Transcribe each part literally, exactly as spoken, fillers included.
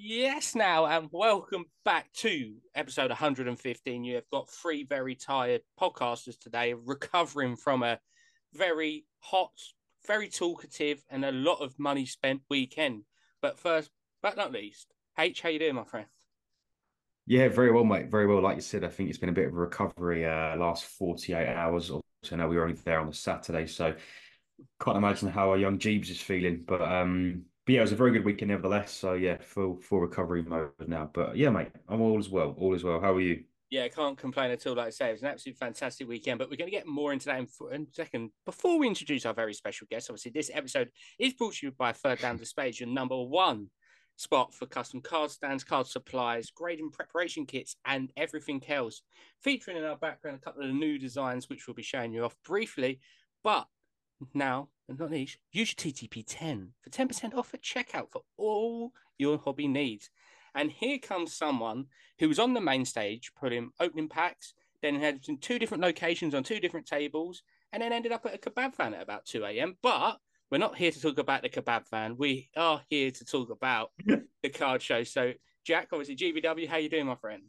Yes, now, and welcome back to episode one hundred fifteen. You have got three very tired podcasters today recovering from a very hot, very talkative, and a lot of money spent weekend. But first, but not least, H, how you doing, my friend? Yeah, very well, mate. Very well. Like you said, I think it's been a bit of a recovery uh last forty-eight hours or so. Now we were only there on the Saturday, so can't imagine how our young Jeeves is feeling. But um but yeah, it was a very good weekend nevertheless. So yeah, full full recovery mode now. But yeah, mate, I'm all as well. All as well. How are you? Yeah, can't complain at all. Like I say, it was an absolutely fantastic weekend, but we're going to get more into that in, in a second. Before we introduce our very special guest, obviously, this episode is brought to you by Third Down Displays, your number one spot for custom card stands, card supplies, grading preparation kits, and everything else. Featuring in our background a couple of the new designs, which we'll be showing you off briefly. But now, and not least, use your T T P ten for ten percent off at checkout for all your hobby needs. And here comes someone who was on the main stage putting opening packs, then had two different locations on two different tables, and then ended up at a kebab van at about two a m. But we're not here to talk about the kebab van. We are here to talk about the card show. So, Jack, obviously, G B W, how you doing, my friend?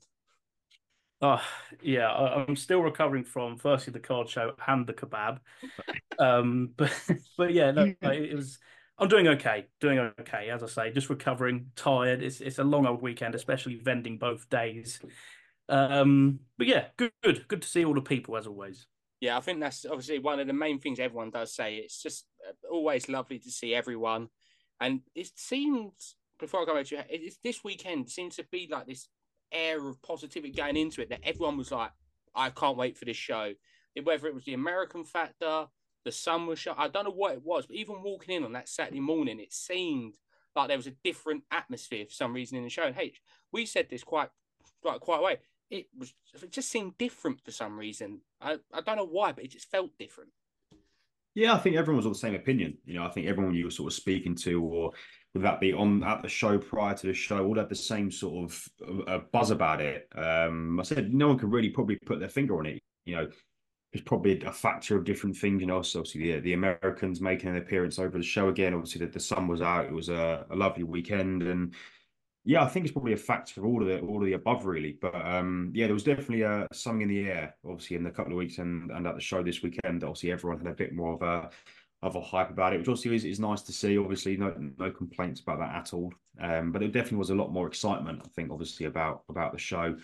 Oh, yeah, I, I'm still recovering from firstly the card show and the kebab. Um, but but yeah, no, it was. I'm doing okay, doing okay. As I say, just recovering, tired. It's it's a long old weekend, especially vending both days. Um, but yeah, good, good, good to see all the people as always. Yeah, I think that's obviously one of the main things everyone does say. It's just uh, always lovely to see everyone. And it seems, before I go back to you, it's, this weekend seems to be like this air of positivity going into it that everyone was like, I can't wait for this show. Whether it was the American factor, the sun was shut, I don't know what it was, but even walking in on that Saturday morning, it seemed like there was a different atmosphere for some reason in the show. And H, we said this quite, quite, quite a way. It was, it just seemed different for some reason. I, I don't know why, but it just felt different. Yeah, I think everyone was of the same opinion. You know, I think everyone you were sort of speaking to, or would that be on at the show prior to the show, all had the same sort of uh, buzz about it. Um, I said no one could really probably put their finger on it. You know, it's probably a factor of different things. You know, so obviously the, the Americans making an appearance over the show again. Obviously, the, the sun was out. It was a, a lovely weekend, and yeah, I think it's probably a factor of all of the all of the above, really. But um, yeah, there was definitely uh, something in the air, obviously, in the couple of weeks and, and at the show this weekend. Obviously, everyone had a bit more of a of a hype about it, which also is, is nice to see. Obviously, no no complaints about that at all. Um, but there definitely was a lot more excitement, I think, obviously about about the show.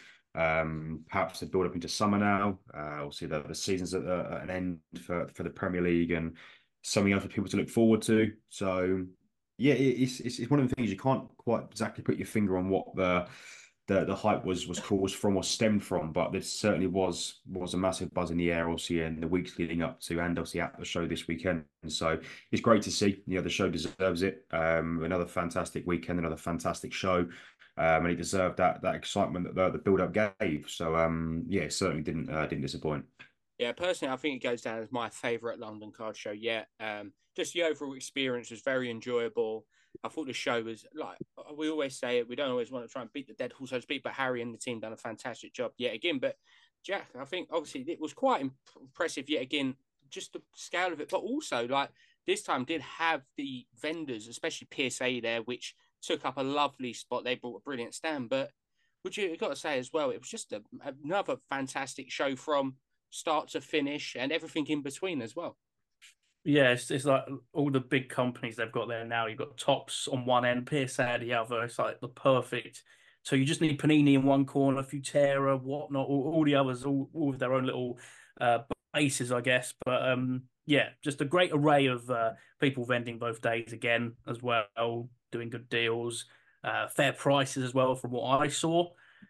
Um, perhaps the build up into summer now. Uh, obviously, the, the season's at, at an end for for the Premier League and something else for people to look forward to. So yeah, it's, it's it's one of the things you can't quite exactly put your finger on what the the the hype was was caused from or stemmed from, but there certainly was was a massive buzz in the air, obviously, in the weeks leading up to and obviously at the show this weekend. So it's great to see. You know, the show deserves it. Um, another fantastic weekend, another fantastic show, um, and he deserved that that excitement that the, the build up gave. So um, yeah, it certainly didn't uh, didn't disappoint. Yeah, personally, I think it goes down as my favourite London card show yet. Um, just the overall experience was very enjoyable. I thought the show was like we always say it. We don't always want to try and beat the dead horse, so to speak, but Harry and the team done a fantastic job yet again. But Jack, I think obviously it was quite impressive yet again, just the scale of it, but also like this time did have the vendors, especially P S A there, which took up a lovely spot. They brought a brilliant stand, but would you got to say as well, it was just a, another fantastic show from start to finish and everything in between as well. Yeah, it's, it's like all the big companies they've got there now. You've got Tops on one end, P S A at the other. It's like the perfect. So you just need Panini in one corner, Futera, whatnot, all, all the others, all, all with their own little uh, bases, I guess. But um, yeah, just a great array of uh, people vending both days again as well, doing good deals, uh, fair prices as well from what I saw.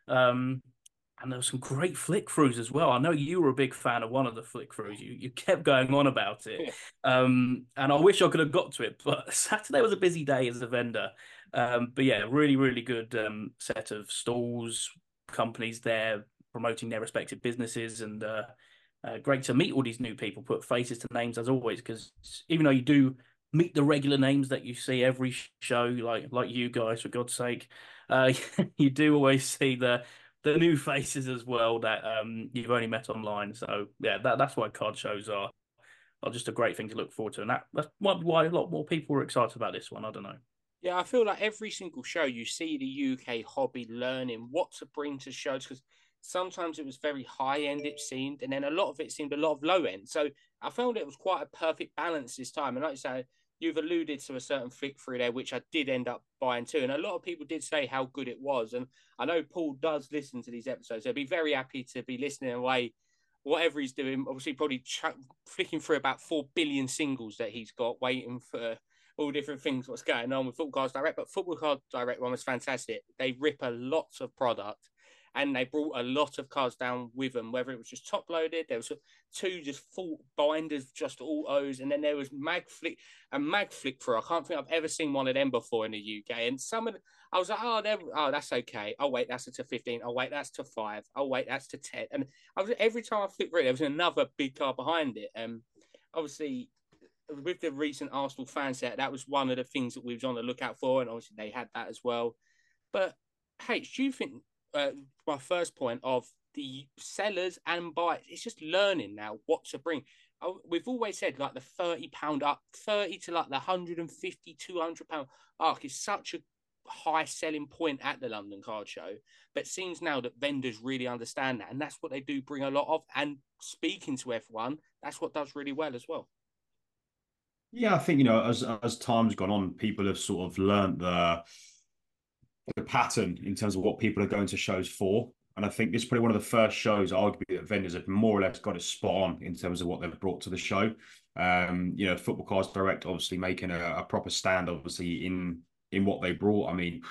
Um, and there were some great flick throughs as well. I know you were a big fan of one of the flick throughs. You you kept going on about it. Yeah. Um, and I wish I could have got to it, but Saturday was a busy day as a vendor. Um, but yeah, really, really good um, set of stalls, companies there promoting their respective businesses, and uh, uh, great to meet all these new people, put faces to names as always. Because even though you do meet the regular names that you see every show, like like you guys, for God's sake, uh, you do always see the the new faces as well that um you've only met online. So yeah, that that's why card shows are are just a great thing to look forward to, and that that's why a lot more people are excited about this one. I don't know. Yeah, I feel like every single show you see the U K hobby learning what to bring to shows because sometimes it was very high end, it seemed, and then a lot of it seemed a lot of low end. So I found it was quite a perfect balance this time. And like you say, you've alluded to a certain flick through there, which I did end up buying too. And a lot of people did say how good it was. And I know Paul does listen to these episodes. So I'd be very happy to be listening away, whatever he's doing. Obviously, probably ch- flicking through about four billion singles that he's got waiting for all different things, what's going on with Football Cards Direct. But Football Card Direct one was fantastic. They rip a lot of product and they brought a lot of cards down with them, whether it was just top loaded, there was two just full binders, just autos, and then there was mag flick a mag flick through. I can't think I've ever seen one of them before in the U K. And some of the, I was like, oh, oh, that's okay. Oh wait, that's to fifteen. Oh wait, that's to five. Oh wait, that's to ten. And I was every time I flicked through, there was another big card behind it. Um, obviously with the recent Arsenal fan set, that was one of the things that we was on the lookout for, and obviously they had that as well. But H, do you think uh, my first point of the sellers and buyers, it's just learning now what to bring. Oh, we've always said like the thirty pound up, thirty to like the one hundred fifty, two hundred pound arc is such a high selling point at the London Card Show. But it seems now that vendors really understand that, and that's what they do bring a lot of. And speaking to everyone, that's what does really well as well. Yeah, I think, you know, as as time's gone on, people have sort of learned the the pattern in terms of what people are going to shows for. And I think this is probably one of the first shows, arguably, that vendors have more or less got it spot on in terms of what they've brought to the show. Um, you know, Football Cards Direct obviously making a, a proper stand, obviously, in in what they brought. I mean,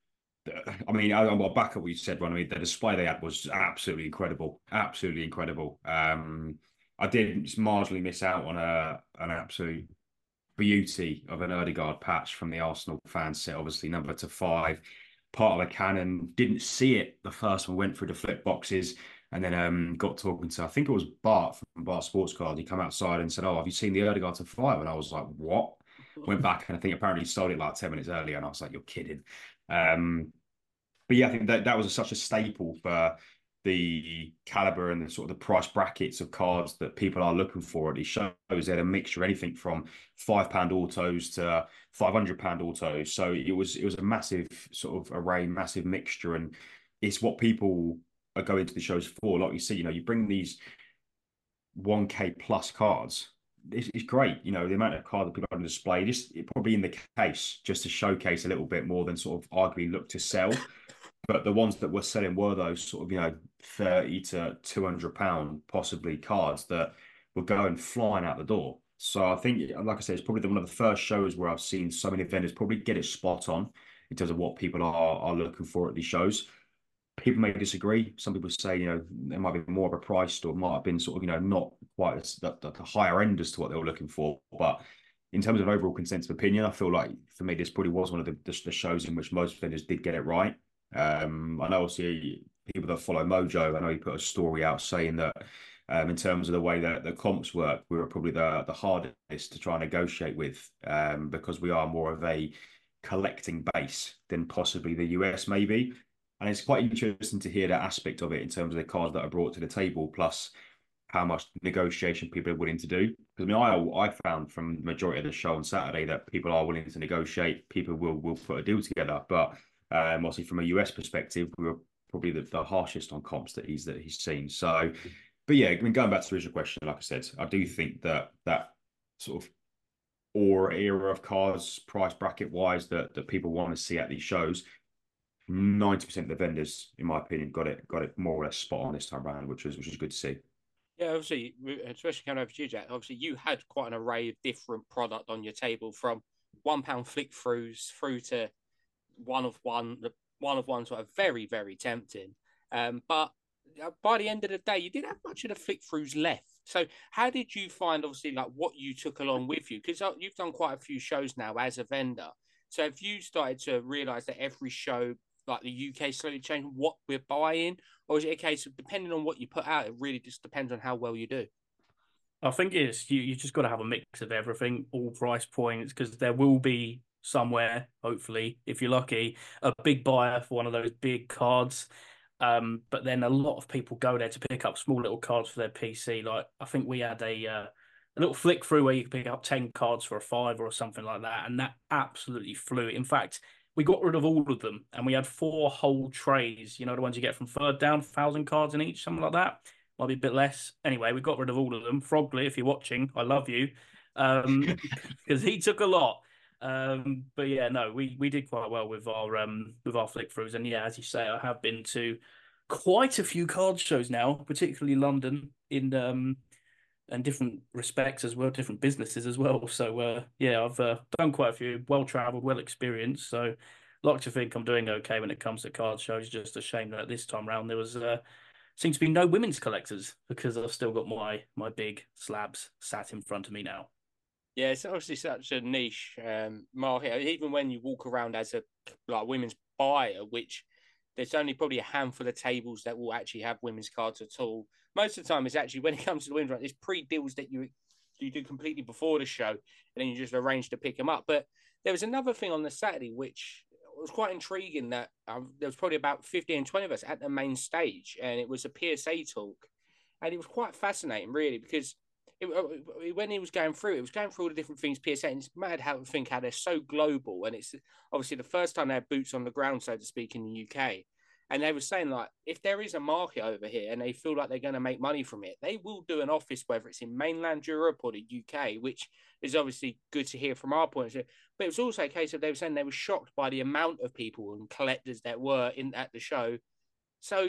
I mean, I, I'll back up what you said, Ron. I mean, the display they had was absolutely incredible, absolutely incredible. Um, I did marginally miss out on a an absolute beauty of an Ødegaard patch from the Arsenal fan set, obviously number to five, part of a cannon. Didn't see it the first one, went through the flip boxes, and then um, got talking to, I think it was Bart from Bart Sports Card. He come outside and said, "Oh, have you seen the Ødegaard to five?" And I was like, "What?" Went back and I think apparently he sold it like ten minutes earlier, and I was like, "You're kidding." Um, but yeah, I think that that was such a staple for the caliber and the sort of the price brackets of cards that people are looking for at these shows. They had a mixture, anything from five pound autos to five hundred pound autos. So it was it was a massive sort of array, massive mixture, and it's what people are going to the shows for. Like you see, you know, you bring these one K plus cards. It's, it's great, you know, the amount of card that people have on display. Just it probably in the case just to showcase a little bit more than sort of arguably look to sell. But the ones that were selling were those sort of, you know, thirty to two hundred pound possibly cards that were going flying out the door. So I think, like I said, it's probably one of the first shows where I've seen so many vendors probably get it spot on in terms of what people are are looking for at these shows. People may disagree. Some people say, you know, there might be more of a price, or it might have been sort of, you know, not quite as the, the higher end as to what they were looking for. But in terms of overall consensus of opinion, I feel like for me, this probably was one of the, the, the shows in which most vendors did get it right. Um, I know obviously people that follow Mojo, I know he put a story out saying that um, in terms of the way that the comps work, we were probably the the hardest to try and negotiate with um, because we are more of a collecting base than possibly the U S maybe. And it's quite interesting to hear that aspect of it in terms of the cards that are brought to the table, plus how much negotiation people are willing to do. Because I mean, I I found from the majority of the show on Saturday that people are willing to negotiate. People will will put a deal together, but um, obviously from a U S perspective, we were probably the, the harshest on comps that he's that he's seen. So, but yeah, I mean, going back to the original question, like I said, I do think that that sort of or era of cards, price bracket wise, that that people want to see at these shows. ninety percent of the vendors, in my opinion, got it got it more or less spot on this time around, which was which was good to see. Yeah, obviously, especially coming over to you, Jack. Obviously, you had quite an array of different product on your table, from one pound flick throughs through to one of one. The one of ones were very, very tempting. Um, but by the end of the day, you didn't have much of the flick throughs left. So, how did you find, obviously, like what you took along with you? Because you've done quite a few shows now as a vendor. So, have you started to realize that every show, like the U K, slowly changed what we're buying, or is it a case of depending on what you put out, it really just depends on how well you do? I think it's you. You just got to have a mix of everything, all price points, because there will be somewhere, hopefully, if you're lucky, a big buyer for one of those big cards. Um, but then a lot of people go there to pick up small little cards for their P C. Like I think we had a uh, a little flick through where you can pick up ten cards for a five or something like that, and that absolutely flew. In fact, we got rid of all of them, and we had four whole trays. You know, the ones you get from third down, thousand cards in each, something like that. Might be a bit less. Anyway, we got rid of all of them. Frogley, if you're watching, I love you, um, because he took a lot. Um, but yeah, no, we we did quite well with our um with our flick throughs, and yeah, as you say, I have been to quite a few card shows now, particularly London in um and different respects as well, different businesses as well. So uh, yeah, I've uh, done quite a few, well travelled, well experienced. So like to think I'm doing okay when it comes to card shows. Just a shame that this time round there was uh, seems to be no women's collectors because I've still got my my big slabs sat in front of me now. Yeah, it's obviously such a niche um, market. Even when you walk around as a like women's buyer, which there's only probably a handful of tables that will actually have women's cards at all. Most of the time, it's actually when it comes to the women's, there's pre-deals that you you do completely before the show, and then you just arrange to pick them up. But there was another thing on the Saturday which was quite intriguing. That um, there was probably about fifteen, twenty of us at the main stage, and it was a P S A talk, and it was quite fascinating, really, because it, when he was going through, it was going through all the different things P S A, and it's mad how to think how they're so global, and it's obviously the first time they had boots on the ground, so to speak, in the U K. And they were saying, like, if there is a market over here and they feel like they're going to make money from it, they will do an office, whether it's in mainland Europe or the U K, which is obviously good to hear from our point of view. But it was also a case of they were saying they were shocked by the amount of people and collectors that were in at the show. So,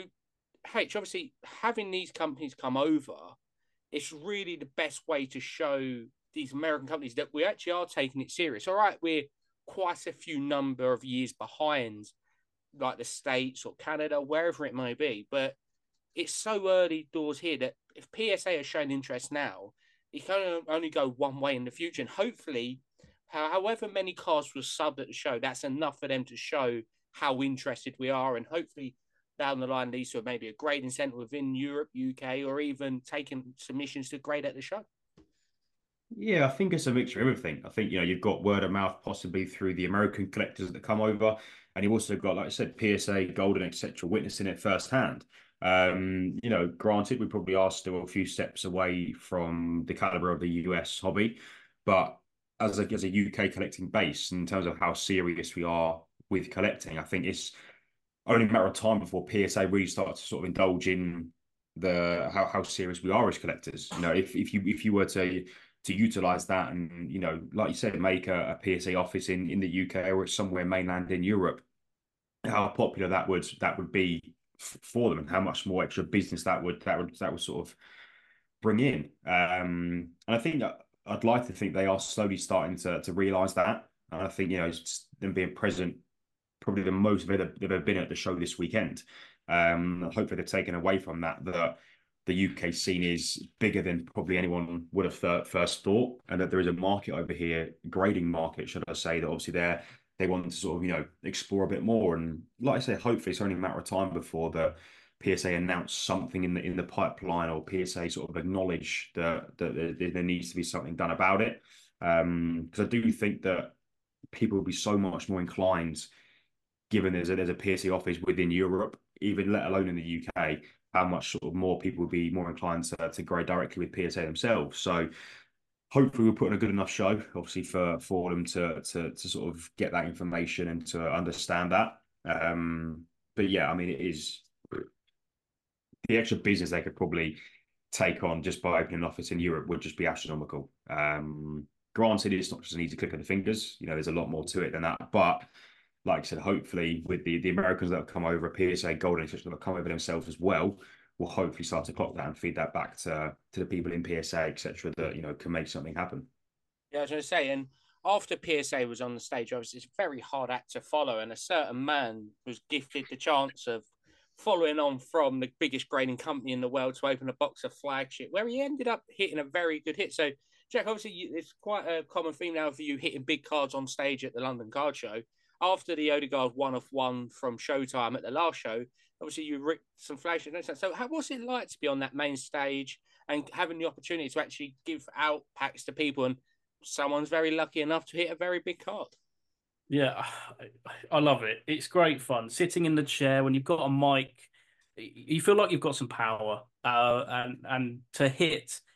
H, obviously, having these companies come over, it's really the best way to show these American companies that we actually are taking it serious. All right, we're quite a few number of years behind like the States or Canada, wherever it may be. But it's so early doors here that if P S A has shown interest now, it can only go one way in the future. And hopefully, however many cars were subbed at the show, that's enough for them to show how interested we are. And hopefully down the line, these are maybe a great incentive within Europe, U K, or even taking submissions to grade at the show. Yeah, I think it's a mixture of everything. I think, you know, you've got word of mouth possibly through the American collectors that come over, and you've also got, like I said, P S A, Golden, et cetera, witnessing it firsthand. Um, you know, granted, we probably are still a few steps away from the caliber of the U S hobby, but as a, as a U K collecting base, in terms of how serious we are with collecting, I think it's only a matter of time before P S A really starts to sort of indulge in the how, how serious we are as collectors. You know, if if you if you were to to utilize that and, you know, like you said, make a, a P S A office in, in the U K or somewhere mainland in Europe, how popular that would that would be for them and how much more extra business that would that would that would sort of bring in. Um, and I think that I'd like to think they are slowly starting to to realize that. And I think, you know, it's them being present probably the most they've ever been at the show this weekend. Um, hopefully they've taken away from that that the U K scene is bigger than probably anyone would have th first thought, and that there is a market over here, grading market, should I say, that obviously they're they want to sort of, you know, explore a bit more. And like I say, hopefully it's only a matter of time before the P S A announce something in the in the pipeline, or P S A sort of acknowledge that that there, there needs to be something done about it. Um, because I do think that people will be so much more inclined, given there's a, there's a P S A office within Europe, even let alone in the U K, how much sort of more people would be more inclined to, to grade directly with P S A themselves. So hopefully we're putting a good enough show, obviously, for, for them to, to, to sort of get that information and to understand that. Um, but yeah, I mean, it is the extra business they could probably take on just by opening an office in Europe would just be astronomical. Um, granted, it's not just an easy click of the fingers. You know, there's a lot more to it than that. But like I said, hopefully with the, the Americans that have come over, P S A, Golden, that have come over themselves as well, will hopefully start to clock that and feed that back to to the people in P S A, et cetera, that, you know, can make something happen. Yeah, I was going to say, and after P S A was on the stage, obviously it's a very hard act to follow, and a certain man was gifted the chance of following on from the biggest grading company in the world to open a box of Flagship, where he ended up hitting a very good hit. So, Jack, obviously it's quite a common theme now for you hitting big cards on stage at the London Card Show. After the Odegaard one of one from Showtime at the last show, obviously you ripped some Flagship. So how, what's it like to be on that main stage and having the opportunity to actually give out packs to people, and someone's very lucky enough to hit a very big card? Yeah, I love it. It's great fun. Sitting in the chair when you've got a mic, you feel like you've got some power. Uh, and and to hit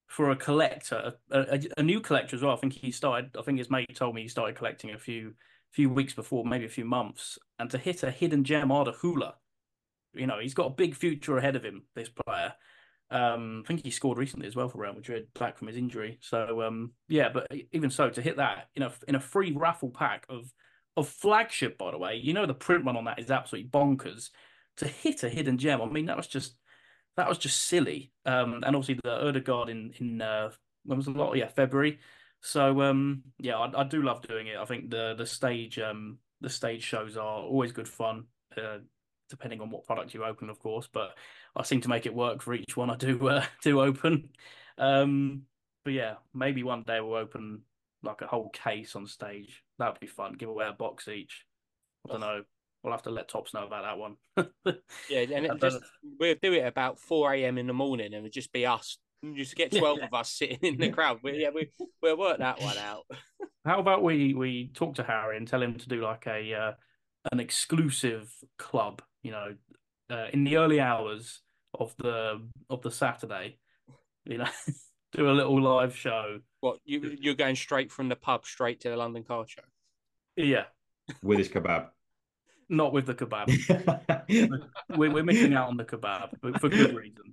for a collector, a, a, a new collector as well. I think he started. I think his mate told me he started collecting a few few weeks before, maybe a few months, and to hit a hidden gem, Arda Güler, you know, he's got a big future ahead of him. This player. Um, I think he scored recently as well for Real Madrid, back from his injury. So um, yeah, but even so, to hit that in a in a free raffle pack of of flagship, by the way, you know the print run on that is absolutely bonkers. To hit a hidden gem, I mean that was just that was just silly. Um, and obviously the Odegaard in in uh, when was the lot? Yeah, February. So um, yeah, I, I do love doing it. I think the the stage um the stage shows are always good fun. Uh, depending on what product you open, of course, but I seem to make it work for each one I do uh, do open. Um, but yeah, maybe one day we'll open like a whole case on stage. That would be fun. Give away a box each. I don't know. We'll have to let Tops know about that one. Yeah, and it just we'll do it about four a m in the morning, and it'll just be us. Just get twelve yeah. of us sitting in the crowd. We, yeah, we we'll work that one out. How about we we talk to Harry and tell him to do like a uh, an exclusive club, you know, uh, in the early hours of the of the Saturday, you know, do a little live show. What you you're going straight from the pub straight to the London Car Show? Yeah, with his kebab. Not with the kebab. we're we're missing out on the kebab, but for good reason.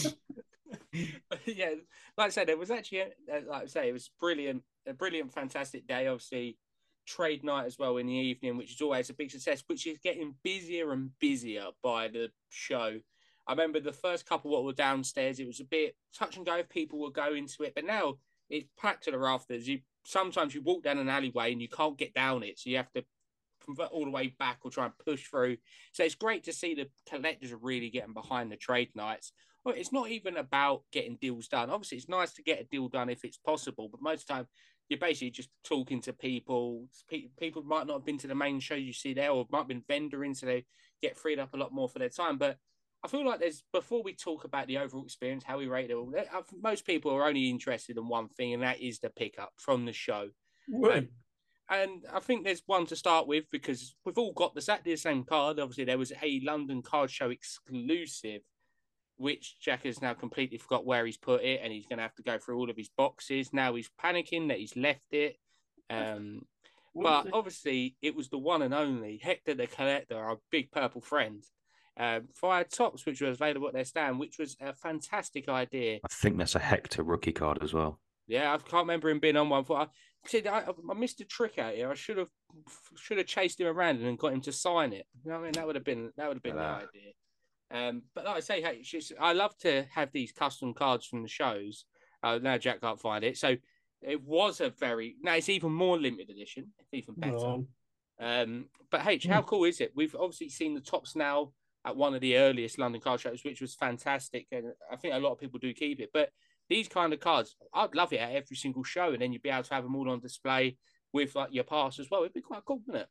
Yeah, like I said, it was actually, like I say, it was brilliant, a brilliant, fantastic day. Obviously, trade night as well in the evening, which is always a big success, which is getting busier and busier by the show. I remember the first couple what were downstairs, it was a bit touch and go if people were going to it, but now it's packed to the rafters. You sometimes you walk down an alleyway and you can't get down it, so you have to convert all the way back or try and push through. So it's great to see the collectors are really getting behind the trade nights. Well, it's not even about getting deals done. Obviously, it's nice to get a deal done if it's possible, but most of the time, you're basically just talking to people. People might not have been to the main show you see there, or might have been vendoring, so they get freed up a lot more for their time. But I feel like there's, before we talk about the overall experience, how we rate it all, most people are only interested in one thing, and that is the pickup from the show. Um, and I think there's one to start with, because we've all got exactly the same card. Obviously, there was a London Card Show exclusive, which Jack has now completely forgot where he's put it, and he's going to have to go through all of his boxes. Now he's panicking that he's left it. Um, but it? Obviously, it was the one and only Hector the Collector, our big purple friend, um, via Tops, which was available at their stand, which was a fantastic idea. I think that's a Hector rookie card as well. Yeah, I can't remember him being on one. For I said I, I missed a trick out here. I should have should have chased him around and got him to sign it. You know what I mean? That would have been that would have been yeah. the idea. Um, but like I say, hey, just, I love to have these custom cards from the shows. Uh, now Jack can't find it, so it was a very now it's even more limited edition. It's even better. Oh. Um, but H, how cool is it? We've obviously seen the Tops now at one of the earliest London card shows, which was fantastic, and I think a lot of people do keep it. But these kind of cards, I'd love it at every single show, and then you'd be able to have them all on display with like your pass as well. It'd be quite cool, wouldn't it?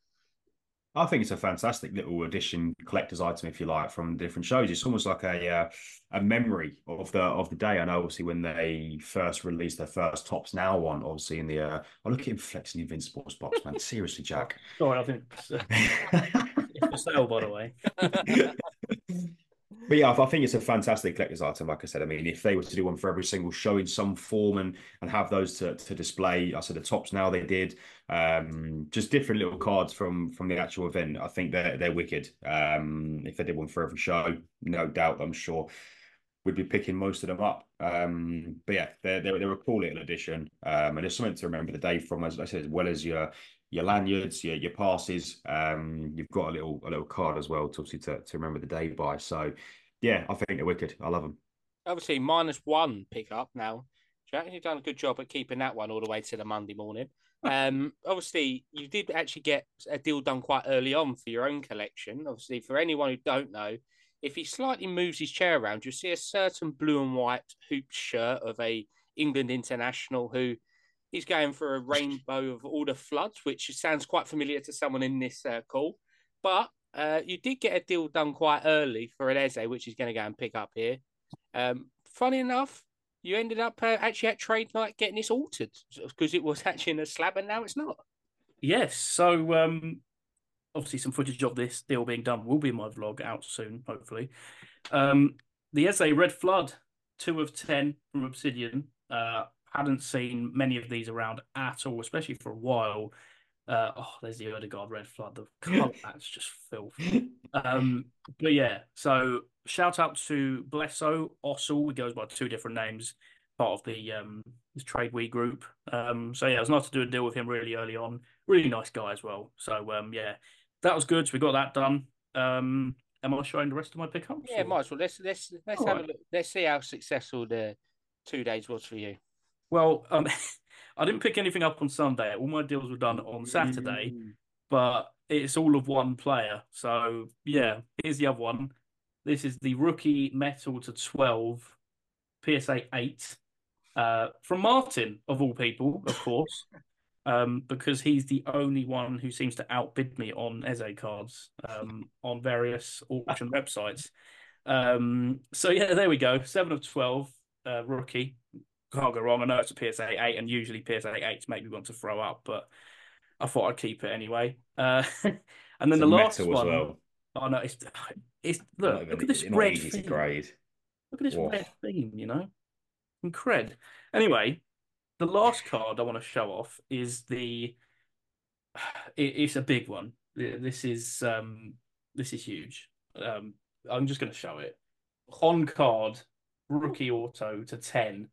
I think it's a fantastic little addition, collector's item, if you like, from different shows. It's almost like a uh, a memory of the of the day. I know, obviously, when they first released their first Tops Now one, obviously in the. Uh, I look at him flexing the Invincibles box, man. Seriously, Jack. Sorry, I think it's, uh, it's for sale, by the way. But yeah, I think it's a fantastic collector's item. Like I said, I mean, if they were to do one for every single show in some form and and have those to, to display, I said the Tops Now they did, um, just different little cards from from the actual event. I think they're they're wicked. Um, if they did one for every show, no doubt, I'm sure we'd be picking most of them up. Um, but yeah, they're they're, they're a cool little addition, um, and there's something to remember the day from, as I said, as well as your. Your lanyards, your your passes. Um, you've got a little a little card as well to obviously to, to remember the day by. So, yeah, I think they're wicked. I love them. Obviously, minus one pickup now. Jack, you've done a good job at keeping that one all the way to the Monday morning. Um, obviously, you did actually get a deal done quite early on for your own collection. Obviously, for anyone who don't know, if he slightly moves his chair around, you'll see a certain blue and white hoop shirt of a England international who. He's going for a rainbow of all the floods, which sounds quite familiar to someone in this uh, call. But uh, you did get a deal done quite early for an Eze, which he's going to go and pick up here. Um, funny enough, you ended up uh, actually at trade night getting this altered because it was actually in a slab and now it's not. Yes. So um, obviously some footage of this deal being done will be in my vlog out soon, hopefully. Um, the Eze Red Flood, two of ten from Obsidian. Uh, hadn't seen many of these around at all, especially for a while. Uh, oh, there's the Odegaard red flood. The colour that's just filth. Um, but yeah, so shout out to Blesso Ossel. He goes by two different names, part of the um this Trade We group. Um, so yeah, it was nice to do a deal with him really early on. Really nice guy as well. So um, yeah, that was good. So we got that done. Um, am I showing the rest of my pickups? Yeah, or- might as well. Let's let's let's All have right. a look. Let's see how successful the two days was for you. Well, um, I didn't pick anything up on Sunday. All my deals were done on Saturday, but it's all of one player. So yeah, here's the other one. This is the rookie metal to twelve P S A eight uh, from Martin, of all people, of course, um, because he's the only one who seems to outbid me on Eze cards um, on various auction websites. Um, so yeah, there we go. seven of twelve uh, rookie. Can't go wrong. I know it's a P S A eight, and usually P S A eights make me want to throw up, but I thought I'd keep it anyway. Uh, and then It's the a last metal as one, well. oh no, it's it's They're look, not even, look at this they're not red easy to theme. grade. Look at this Whoa. red theme, you know, incred. Anyway, the last card I want to show off is the. It, it's a big one. This is um this is huge. Um, I'm just going to show it on card, rookie auto to ten.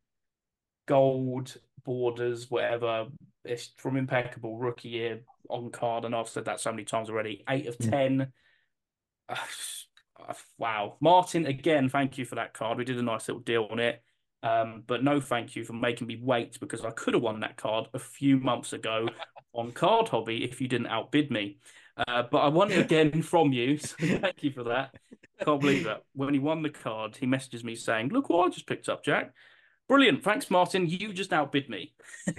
Gold borders, whatever. It's from impeccable rookie year on card, and I've said that so many times already. Eight of ten. Uh, wow, Martin, again, thank you for that card. We did a nice little deal on it, um, but no, thank you for making me wait because I could have won that card a few months ago on Card Hobby if you didn't outbid me. Uh, but I won it again from you, so thank you for that. Can't believe it. When he won the card, he messages me saying, "Look what I just picked up, Jack." Brilliant. Thanks, Martin. You just outbid me.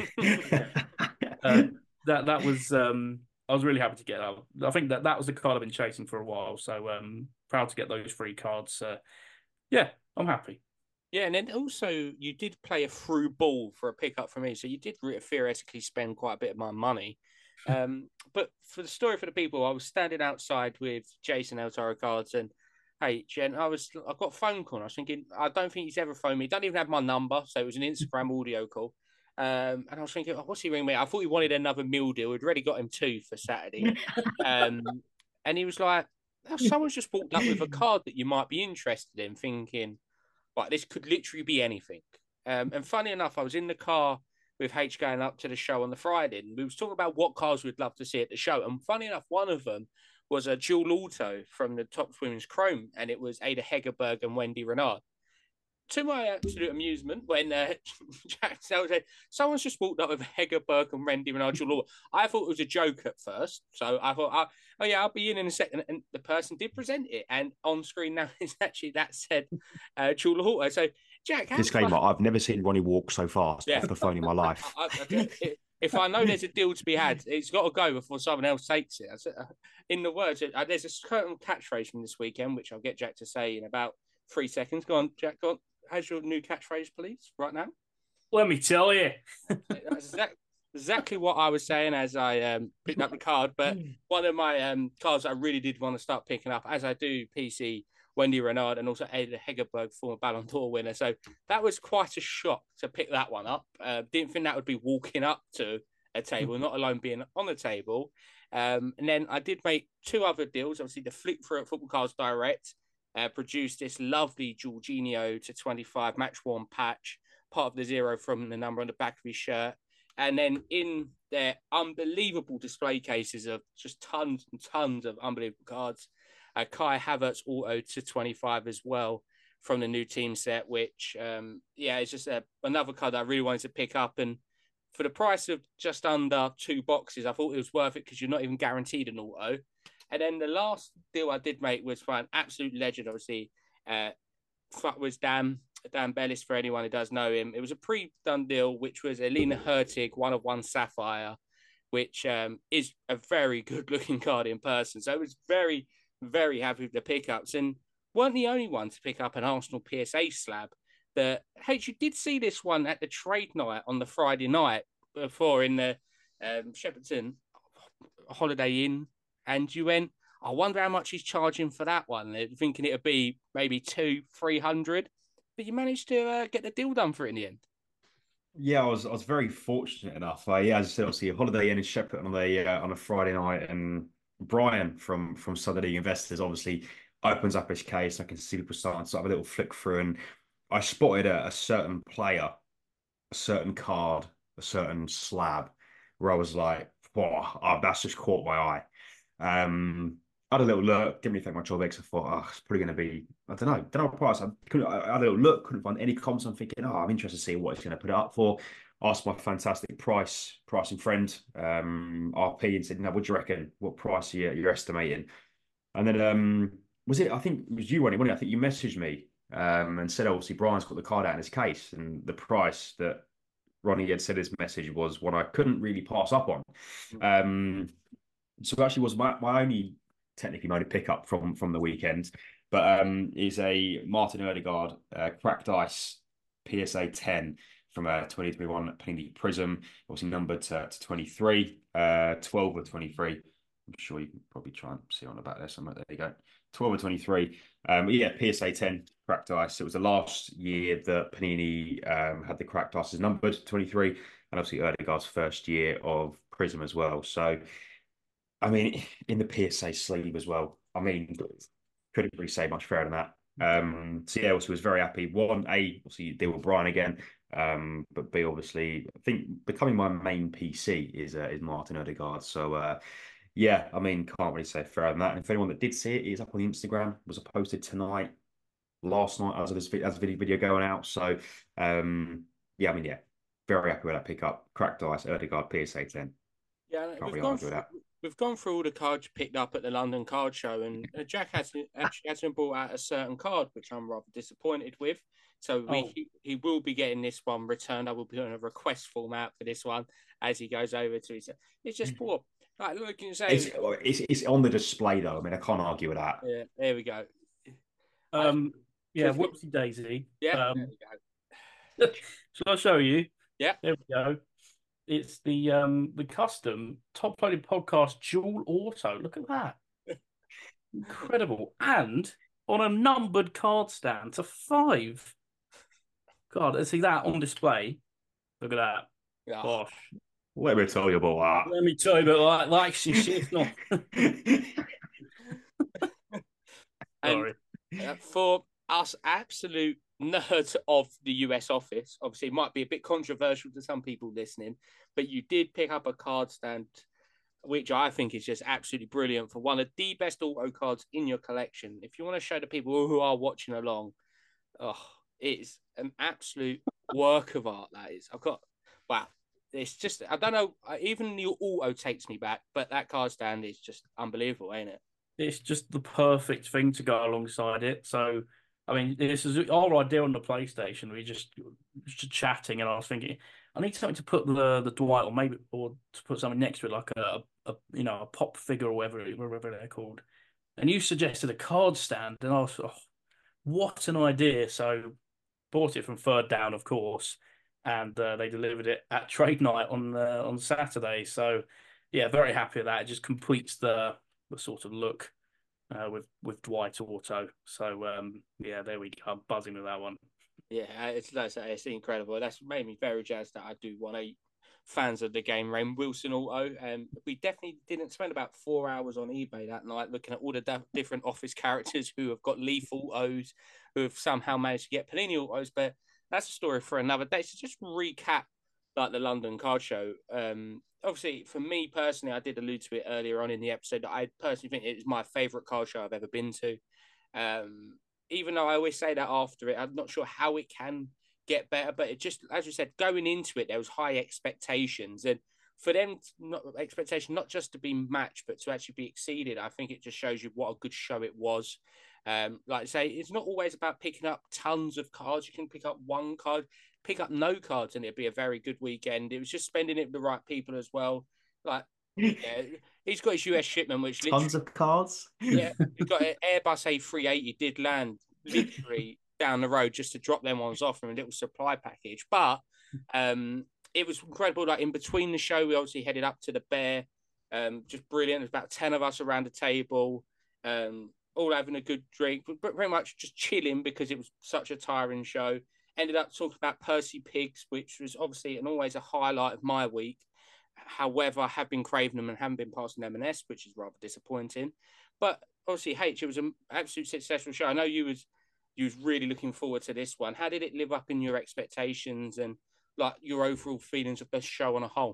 uh, that that was um I was really happy to get that. I think that that was the card I've been chasing for a while. So um proud to get those free cards. Uh, yeah, I'm happy. Yeah, and then also you did play a through ball for a pickup for me, so you did theoretically spend quite a bit of my money. Um, but for the story for the people, I was standing outside with Jason El Toro cards, and hey, Jen, I was I got a phone call. And I was thinking, I don't think he's ever phoned me. He doesn't even have my number, so it was an Instagram audio call. Um, and I was thinking, oh, what's he ringing me? I thought he wanted another meal deal. We'd already got him two for Saturday. Um, and he was like, oh, someone's just walked up with a card that you might be interested in, thinking, like, this could literally be anything. Um, and funny enough, I was in the car with H going up to the show on the Friday, and we was talking about what cars we'd love to see at the show. And funny enough, one of them was a dual auto from the Top Women's Chrome, and it was Ada Hegerberg and Wendy Renard. To my absolute amusement, when uh, Jack said, someone's just walked up with Hegerberg and Wendy Renard dual auto. I thought it was a joke at first, so I thought, oh, oh yeah, I'll be in in a second. And the person did present it, and on screen now is actually that said uh, dual auto. So Jack, disclaimer: fun. I've never seen Ronnie walk so fast yeah. off the phone in my life. I, I, I, if I know there's a deal to be had, it's got to go before someone else takes it. In the words, there's a certain catchphrase from this weekend, which I'll get Jack to say in about three seconds. Go on, Jack. Go on. How's your new catchphrase, please, right now? Let me tell you. That's exactly, exactly what I was saying as I um, picked up the card. But one of my um, cards I really did want to start picking up, as I do, P C, Wendy Renard, and also Ada Hegerberg, former Ballon d'Or winner. So that was quite a shock to pick that one up. Uh, didn't think that would be walking up to a table, not alone being on the table. Um, and then I did make two other deals. Obviously, the Flick Through at Football Cards Direct uh, produced this lovely Jorginho to twenty-five match worn patch, part of the zero from the number on the back of his shirt. And then in their unbelievable display cases of just tons and tons of unbelievable cards, uh, Kai Havertz auto to twenty-five as well from the new team set, which, um, yeah, it's just a, another card that I really wanted to pick up. And for the price of just under two boxes, I thought it was worth it because you're not even guaranteed an auto. And then the last deal I did make was for an absolute legend, obviously, uh, was Dan, Dan Bellis, for anyone who does know him. It was a pre-done deal, which was Elina Hurtig, one of one Sapphire, which um, is a very good-looking card in person. So I was very, very happy with the pickups. And weren't the only one to pick up an Arsenal P S A slab. The H, you did see this one at the trade night on the Friday night before in the um, Shepperton Holiday Inn, and you went, I wonder how much he's charging for that one, thinking it would be maybe two, three hundred, but you managed to uh, get the deal done for it in the end. Yeah, I was I was very fortunate enough. Uh, yeah, as I said, obviously a holiday in in Shepperton on a uh, on a Friday night, and Brian from from Southern League Investors obviously opens up his case. I can see people starting to have a little flick through, and I spotted a, a certain player, a certain card, a certain slab, where I was like, "Wow, oh, that's just caught my eye." Um, I had a little look, didn't really think much of it 'cause I thought, oh, it's probably going to be, I don't know, don't know what price. I couldn't, I had a little look, couldn't find any comps. I'm thinking, oh, I'm interested to see what it's going to put it up for. Asked my fantastic price, pricing friend, um, R P, and said, no, what do you reckon? What price are you, you're estimating? And then, um, was it, I think it was you, Ronnie, wasn't it? I think you messaged me, um, and said, obviously, Brian's got the card out in his case, and the price that Ronnie had said his message was one I couldn't really pass up on. Um, so it actually was my, my only technically my only pickup from from the weekend, but um, is a Martin Odegaard uh, cracked ice P S A ten from a twenty twenty-one Panini Prism, obviously numbered to, to twenty-three, uh, twelve or twenty-three. I'm sure you can probably try and see on the back there somewhere. There you go, twelve or twenty-three. Um, yeah, P S A ten cracked ice. It was the last year that Panini um, had the cracked ices numbered twenty-three, and obviously Odegaard's first year of Prism as well. So I mean, in the P S A sleeve as well. I mean, couldn't really say much fairer than that. Um, so yeah, also was very happy. One, A, obviously deal with Brian again. Um, but B, obviously, I think becoming my main P C is uh, is Martin Odegaard. So uh, yeah, I mean, can't really say fairer than that. And if anyone that did see it is up on the Instagram, was posted tonight, last night as of this as video video going out. So um, yeah, I mean, yeah, very happy with that pickup. Cracked ice, Odegaard, P S A ten. Yeah, Can't we've really gone argue with through, that. we've gone through all the cards you picked up at the London Card Show, and uh, Jack hasn't actually hasn't brought out a certain card, which I'm rather disappointed with. So we Oh, he, he will be getting this one returned. I will be on a request form out for this one as he goes over to his. It's just poor. Like look, you can It's, say, it's it's on the display though. I mean, I can't argue with that. yeah, there we go. I, um, yeah, cause, whoopsie daisy. yeah, there Um, we go. shall I show you? Yeah, There we go. It's the um the custom top loaded podcast dual auto. Look at that. Incredible. And on a numbered card stand to five. God, let's see that on display. Look at that. yeah. Gosh. Let me tell you about Let me tell you about like like she shit not that. And sorry. uh, for us absolute nerds of the U S office, obviously it might be a bit controversial to some people listening, but you did pick up a card stand, which I think is just absolutely brilliant for one of the best auto cards in your collection. If you want to show the people who are watching along, oh, it's an absolute work of art, that is. I've got, wow. It's just, I don't know, even the auto takes me back, but that card stand is just unbelievable, ain't it? It's just the perfect thing to go alongside it. So I mean, this is our idea on the PlayStation. We just just chatting, and I was thinking, I need something to put the the Dwight, or maybe or to put something next to it, like a, a you know a pop figure or whatever whatever they're called. And you suggested a card stand, and I was, oh, what an idea! So bought it from Third Down, of course, and uh, they delivered it at trade night on uh, on Saturday. So yeah, very happy with that. It just completes the the sort of look uh, with with Dwight Auto. So um, yeah, there we go. I'm buzzing with that one. Yeah, it's that's it's incredible. That's made me very jazzed that I do want to fans of the game. Rain Wilson Auto, and um, we definitely didn't spend about four hours on eBay that night looking at all the da- different office characters who have got Leaf Autos, who have somehow managed to get Panini Autos. But that's a story for another day. So just recap like the London Card Show. Um, obviously, for me personally, I did allude to it earlier on in the episode that I personally think it is my favourite card show I've ever been to. Um, even though I always say that after it, I'm not sure how it can get better, but it just, as you said, going into it, there was high expectations, and for them, not expectation, not just to be matched, but to actually be exceeded. I think it just shows you what a good show it was. Um, like I say, it's not always about picking up tons of cards. You can pick up one card, pick up no cards, and it'd be a very good weekend. It was just spending it with the right people as well. Like, yeah, he's got his U S shipment, which literally, Tons of cards. yeah, he got an Airbus A three eighty did land literally down the road just to drop them ones off from a little supply package. But um, it was incredible. Like in between the show, we obviously headed up to the Bear. Um, just brilliant. There's about ten of us around the table, um, all having a good drink, but pretty much just chilling because it was such a tiring show. ended up talking about Percy Pigs, which was obviously and always a highlight of my week. However, I have been craving them and haven't been passing M and S, which is rather disappointing. But obviously, H, it was an absolute successful show. I know you was you was really looking forward to this one. How did it live up in your expectations and like your overall feelings of the show on a whole?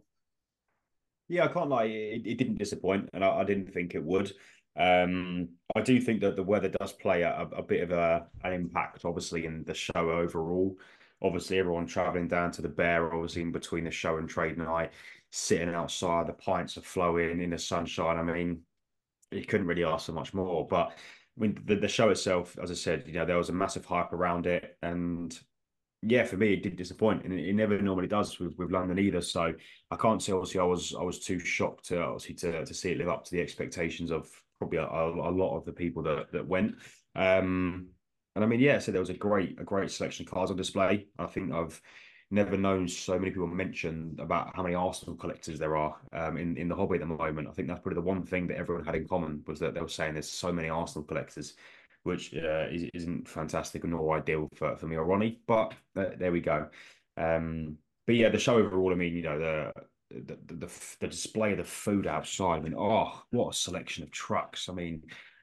Yeah, I can't lie, it, it didn't disappoint, and I, I didn't think it would. Um, I do think that the weather does play a, a bit of a, an impact, obviously, in the show overall. Obviously, everyone traveling down to the Bear, obviously, in between the show and trade night, sitting outside, the pints are flowing in the sunshine. I mean, you couldn't really ask for much more. But I mean, the, the show itself, as I said, you know, there was a massive hype around it, and yeah, for me, it did disappoint, and it, it never normally does with, with London either. So I can't say obviously I was I was too shocked to obviously to to see it live up to the expectations of probably a, a, a lot of the people that that went. Um, and I mean, yeah, so there was a great a great selection of cars on display. I think I've never known so many people mention about how many Arsenal collectors there are um, in in the hobby at the moment. I think that's probably the one thing that everyone had in common was that they were saying there's so many Arsenal collectors, which uh, is, isn't fantastic nor ideal for, for me or Ronnie, but uh, there we go. Um, but yeah, the show overall, I mean, you know, the the, the the display of the food outside. I mean, oh, what a selection of trucks! I mean,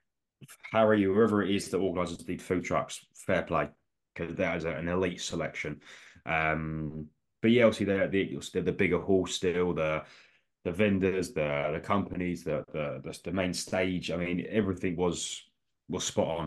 Harry, whoever it is that organises these food trucks, fair play, because that is an elite selection. Um, but yeah, obviously they're the the, the bigger hall still, the the vendors, the the companies, the the the, the main stage. I mean, everything was was spot on.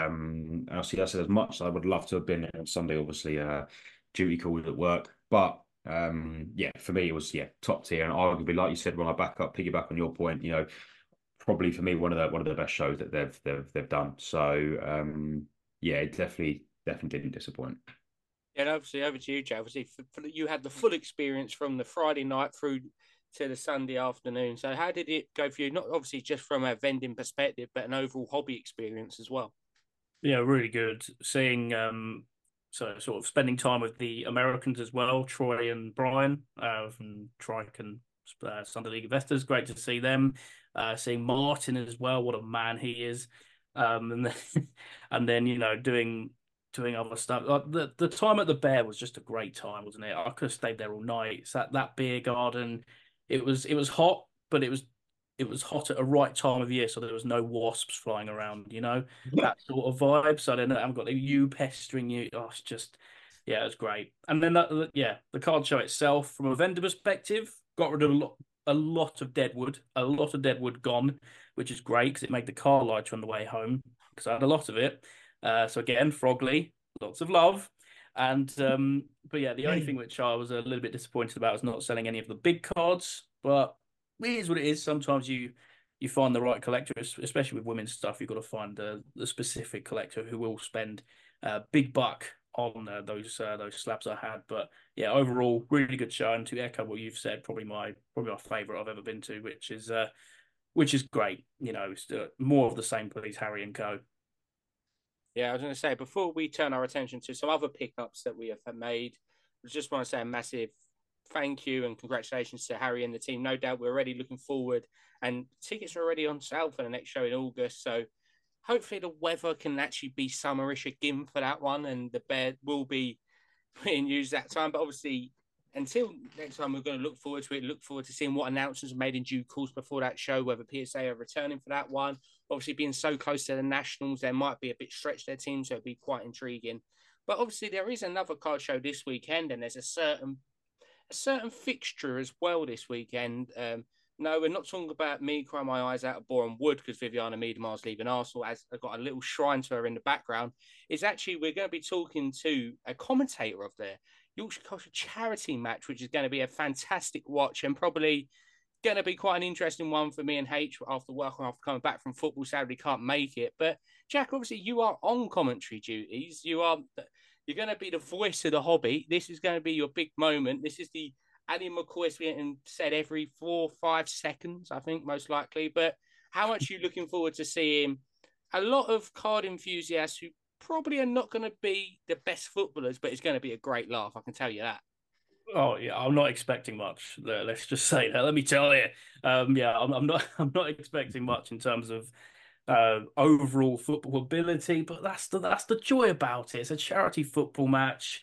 Um, and obviously, I said as much as I would love to have been there on Sunday, obviously, uh, duty called at work. But um, yeah, for me, it was yeah top tier, and arguably, like you said, when I back up, piggyback on your point, you know, probably for me one of the one of the best shows that they've they've they've done. So um, yeah, it definitely definitely didn't disappoint. Yeah, and obviously over to you, Joe. Obviously, for, for, you had the full experience from the Friday night through to the Sunday afternoon. So, how did it go for you? Not obviously just from a vending perspective, but an overall hobby experience as well. Yeah, really good. Seeing um, so sort of spending time with the Americans as well, Troy and Brian uh, from Trike and uh, Sunday League Investors. Great to see them. Uh, seeing Martin as well. What a man he is. Um, and then, and then you know doing doing other stuff. Like the the time at the Bear was just a great time, wasn't it? I could have stayed there all night. It's that that beer garden. It was it was hot, but it was it was hot at a right time of year, so there was no wasps flying around. You know that sort of vibe. So then I haven't got you pestering you. Oh, it's just yeah, it was great. And then that yeah, the card show itself, from a vendor perspective, got rid of a lot a lot of deadwood, a lot of deadwood gone, which is great because it made the car lighter on the way home because I had a lot of it. Uh, so again, Frogley, lots of love. And um, but yeah, the only thing which I was a little bit disappointed about was not selling any of the big cards. But it is what it is. Sometimes you you find the right collector, especially with women's stuff. You've got to find the the specific collector who will spend uh, big buck on uh, those uh, those slabs I had. But yeah, overall, really good show. And to echo what you've said, probably my probably my favourite I've ever been to, which is uh, which is great. You know, uh, more of the same, please, Harry and Co. Yeah, I was going to say, before we turn our attention to some other pickups that we have made, I just want to say a massive thank you and congratulations to Harry and the team. No doubt we're already looking forward, and tickets are already on sale for the next show in August. So hopefully the weather can actually be summerish again for that one, and the Bear will be being used that time. But obviously, until next time, we're going to look forward to it. Look forward to seeing what announcements are made in due course before that show, whether P S A are returning for that one. Obviously, being so close to the Nationals, there might be a bit stretched their team, so it'd be quite intriguing. But obviously, there is another card show this weekend, and there's a certain a certain fixture as well this weekend. Um, no, we're not talking about me crying my eyes out of Boreham Wood because Viviana Miedemar's leaving Arsenal, as I've got a little shrine to her in the background. It's actually, we're going to be talking to a commentator of the Yorkshire Culture charity match, which is going to be a fantastic watch and probably going to be quite an interesting one for me and H after work and after coming back from football. Sadly, can't make it. But Jack, obviously, you are on commentary duties. You are you're going to be the voice of the hobby. This is going to be your big moment. This is the Annie McCoy getting said every four, five seconds, I think, most likely. But how much are you looking forward to seeing a lot of card enthusiasts who probably are not going to be the best footballers, but it's going to be a great laugh, I can tell you that. Oh yeah, I'm not expecting much. Let's just say that. Let me tell you. Um, yeah, I'm, I'm not. I'm not expecting much in terms of uh, overall football ability, but that's the that's the joy about it. It's a charity football match.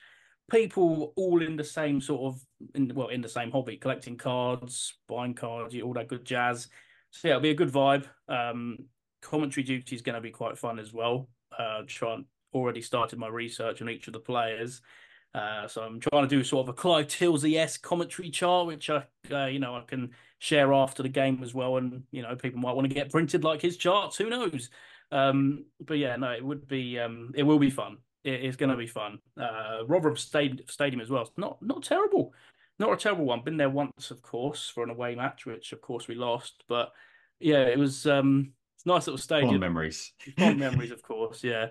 people all in the same sort of, in, well, in the same hobby, collecting cards, buying cards, all that good jazz. So yeah, it'll be a good vibe. Um, commentary duty is going to be quite fun as well. Uh, trying already started my research on each of the players. Uh, so I'm trying to do sort of a Clive Tilsey-esque commentary chart, which I, uh, you know, I can share after the game as well. And you know, people might want to get printed like his charts. Who knows? Um, but yeah, no, it would be, um, it will be fun. It is going to be fun. Uh, Rotherham Stadium as well. It's not not terrible, not a terrible one. Been there once, of course, for an away match, which of course we lost. But yeah, it was um, it's a nice little stadium. Fond memories. Fond memories, of course. Yeah.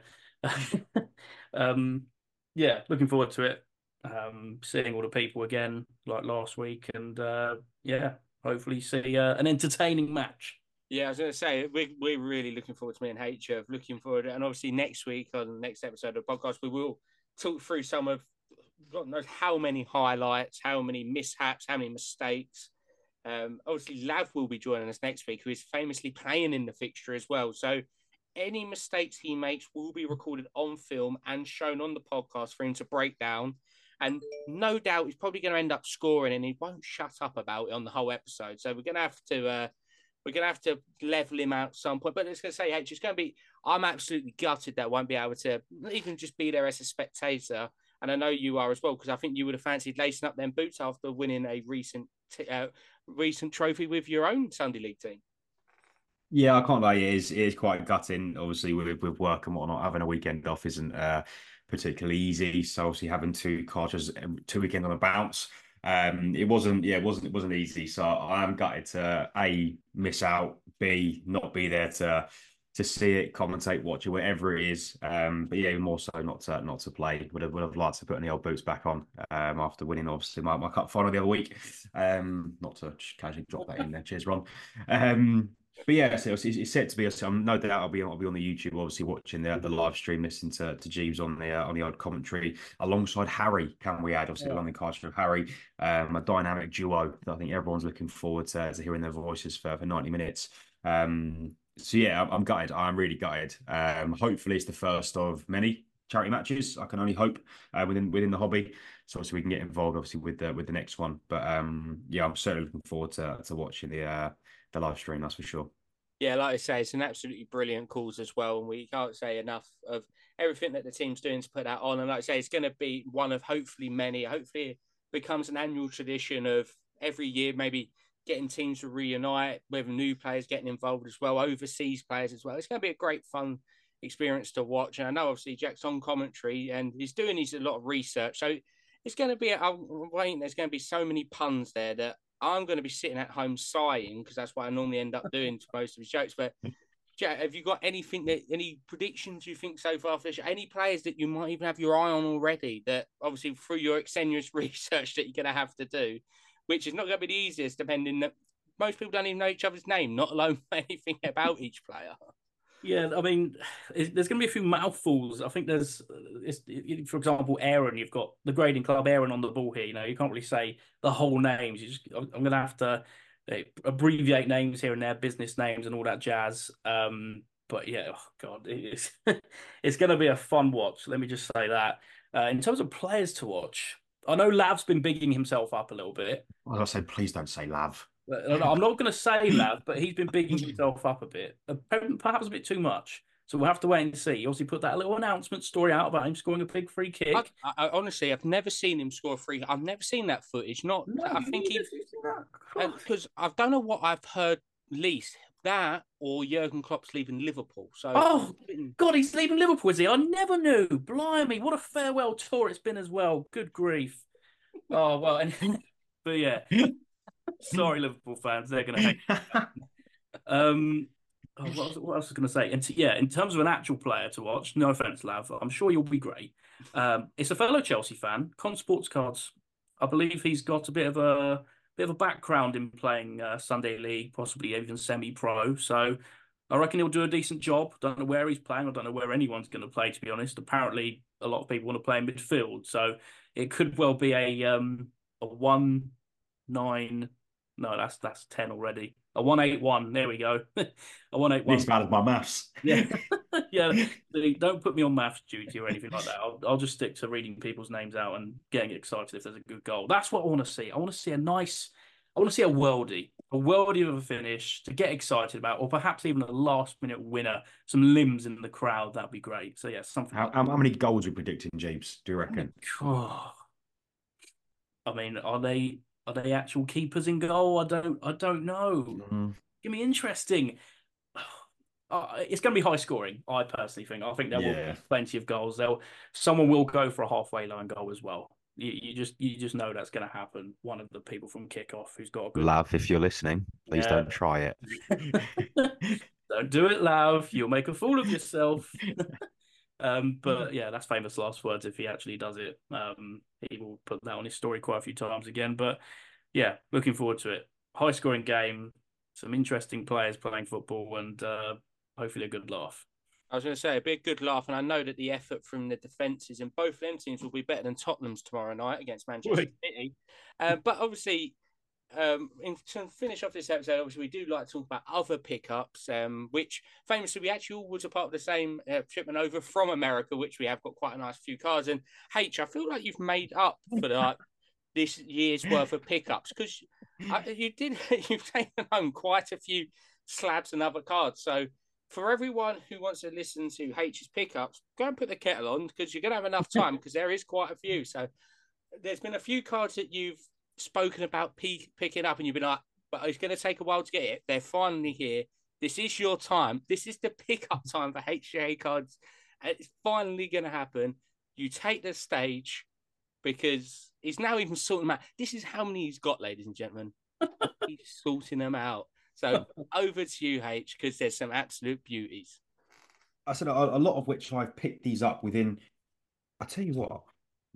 um, yeah, looking forward to it. Um, seeing all the people again like last week, and uh, yeah, hopefully see uh, an entertaining match. Yeah, I was going to say, we're, we're really looking forward to me and H of looking forward. And obviously next week on the next episode of the podcast, we will talk through some of, God knows how many highlights, how many mishaps, how many mistakes. Um, obviously, Lav will be joining us next week, who is famously playing in the fixture as well. So any mistakes he makes will be recorded on film and shown on the podcast for him to break down. And no doubt he's probably going to end up scoring and he won't shut up about it on the whole episode. So we're going to have to... Uh, We're going to have to level him out at some point. But it's going to say, H, it's going to be, I'm absolutely gutted that I won't be able to even just be there as a spectator. And I know you are as well, because I think you would have fancied lacing up them boots after winning a recent uh, recent trophy with your own Sunday League team. Yeah, I can't lie. It is, it is quite gutting. Obviously, with, with work and whatnot, having a weekend off isn't uh, particularly easy. So obviously having two cartridges, two weekends on a bounce. Um, it wasn't, yeah, it wasn't, it wasn't easy. So I am gutted to A, miss out, B, not be there to to see it, commentate, watch it, whatever it is. Um, but yeah, even more so not to not to play. Would have would have liked to put the old boots back on um, after winning obviously my, my cup final the other week. Um, not to just casually drop that in there. Cheers, Ron. Um, But yeah, so it's, it's set to be. I'm no doubt I'll be I'll be on the YouTube, obviously watching the the live stream, listening to to Jeeves on the uh, on the odd commentary alongside Harry. Can we add obviously yeah. on the card of Harry, um, a dynamic duo that I think everyone's looking forward to, to hearing their voices for for ninety minutes. Um, so yeah, I'm, I'm gutted. I'm really gutted. Um, hopefully it's the first of many charity matches. I can only hope uh, within within the hobby. So obviously we can get involved obviously with the with the next one. But um, yeah, I'm certainly looking forward to to watching the. Uh, the live stream, that's for sure. Yeah, like I say, it's an absolutely brilliant cause as well, and we can't say enough of everything that the team's doing to put that on. And like I say, it's going to be one of hopefully many. Hopefully, it becomes an annual tradition of every year, maybe getting teams to reunite with new players getting involved as well, overseas players as well. It's going to be a great fun experience to watch. And I know obviously Jack's on commentary and he's doing his a lot of research, so it's going to be. I'm waiting. There's going to be so many puns there that I'm going to be sitting at home sighing because that's what I normally end up doing to most of his jokes. But Jack, have you got anything that any predictions you think so far for this? Any players that you might even have your eye on already that obviously through your extenuous research that you're going to have to do, which is not going to be the easiest, depending that most people don't even know each other's name, not alone anything about each player. Yeah, I mean, there's going to be a few mouthfuls. I think there's, it's, for example, Aaron. You've got the grading club Aaron on the ball here. You know, you can't really say the whole names. You just, I'm going to have to abbreviate names here and there, business names and all that jazz. Um, but yeah, oh God, it's it's going to be a fun watch. Let me just say that. Uh, in terms of players to watch, I know Lav's been bigging himself up a little bit. Well, I said, please don't say Lav. I'm not going to say Lav, but he's been bigging himself up a bit, perhaps a bit too much. So we'll have to wait and see. He obviously put that little announcement story out about him scoring a big free kick. I, I, honestly, I've never seen him score a free. I've never seen that footage. Not, no, I think he because I don't know what I've heard least that or Jurgen Klopp's leaving Liverpool. So oh God, he's leaving Liverpool, is he? I never knew. Blimey, what a farewell tour it's been as well. Good grief. Oh well, and, but yeah. Sorry, Liverpool fans, they're going to hate. um, oh, what, was, what else was I going to say? And t- yeah, in terms of an actual player to watch, no offense, Lav, I'm sure you'll be great. Um, it's a fellow Chelsea fan, Con Sports Cards. I believe he's got a bit of a bit of a background in playing uh, Sunday League, possibly even semi-pro. So I reckon he'll do a decent job. Don't know where he's playing. I don't know where anyone's going to play, to be honest. Apparently, a lot of people want to play in midfield, so it could well be a um, a one nine. No, that's that's ten already. A one eight one. There we go. A one eight one. This bad as my maths. Yeah. Yeah, don't put me on maths duty or anything like that. I'll, I'll just stick to reading people's names out and getting excited if there's a good goal. That's what I want to see. I want to see a nice, I want to see a worldie, a worldie of a finish to get excited about, or perhaps even a last minute winner, some limbs in the crowd. That'd be great. So yeah, something. How, Like how, how many goals are you predicting, Jeeves? Do you reckon? oh, I mean, are they are they actual keepers in goal? I don't I don't know. Mm, Give me interesting. Uh, it's going to be high scoring. I personally think. I think there will yeah. be plenty of goals. There, someone will go for a halfway line goal as well. You, you just you just know that's going to happen. One of the people from kickoff who's got a good. Love, if you're listening, please Yeah. don't try it. Don't do it, Lav. You'll make a fool of yourself. um, but yeah, that's famous last words. If he actually does it, um, he will put that on his story quite a few times again. But yeah, looking forward to it. High scoring game, some interesting players playing football, and uh, hopefully a good laugh. I was going to say, it'd be a good laugh, and I know that the effort from the defences in both them teams will be better than Tottenham's tomorrow night against Manchester Wait. City. Uh, but obviously, um, in, to finish off this episode, obviously we do like to talk about other pickups, um, which famously we actually all was a part of the same uh, shipment over from America, which we have got quite a nice few cards. And H, I feel like you've made up for the, like, this year's worth of pickups because you did you've taken home quite a few slabs and other cards. So for everyone who wants to listen to H's pickups, go and put the kettle on because you're going to have enough time because there is quite a few. So there's been a few cards that you've spoken about p- picking up and you've been like, but it's going to take a while to get it. They're finally here. This is your time. This is the pickup time for H J A cards. It's finally going to happen. You take the stage because he's now even sorting them out. This is how many he's got, ladies and gentlemen. He's sorting them out. So over to you, H, because there's some absolute beauties. I said a, a lot of which I've picked these up within. I tell you what,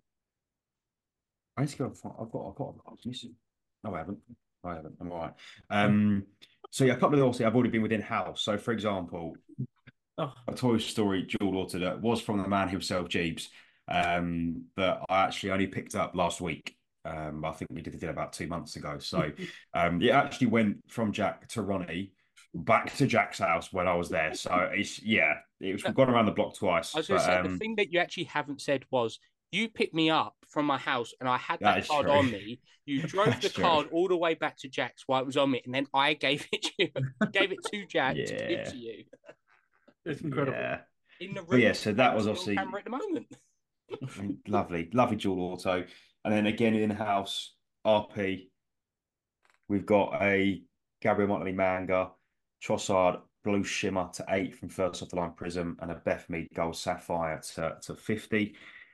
I need to go. I've got. I've got. I was missing. No, I haven't. I haven't. I'm all right. Um. So yeah, a couple of also I've already been within house. So for example, Oh. a Toy Story dual auto that was from the man himself, Jeeves. Um, that I actually only picked up last week. Um, I think we did it about two months ago. So um, it actually went from Jack to Ronnie back to Jack's house when I was there. So it's yeah, it was gone around the block twice. I was going to but, say um, the thing that you actually haven't said was you picked me up from my house and I had that, That is card true. on me. You drove That's the true. card all the way back to Jack's while it was on me, and then I gave it to you, gave it to Jack to Yeah. give to you. It's incredible. Yeah. In the room, But yeah, so that was on obviously camera at the moment. I mean, lovely, lovely dual auto. And then again in house, R P, we've got a Gabriel Martinelli Manga, Trossard Blue Shimmer to eight from first off the line Prism, and a Beth Mead Gold Sapphire to, to fifty.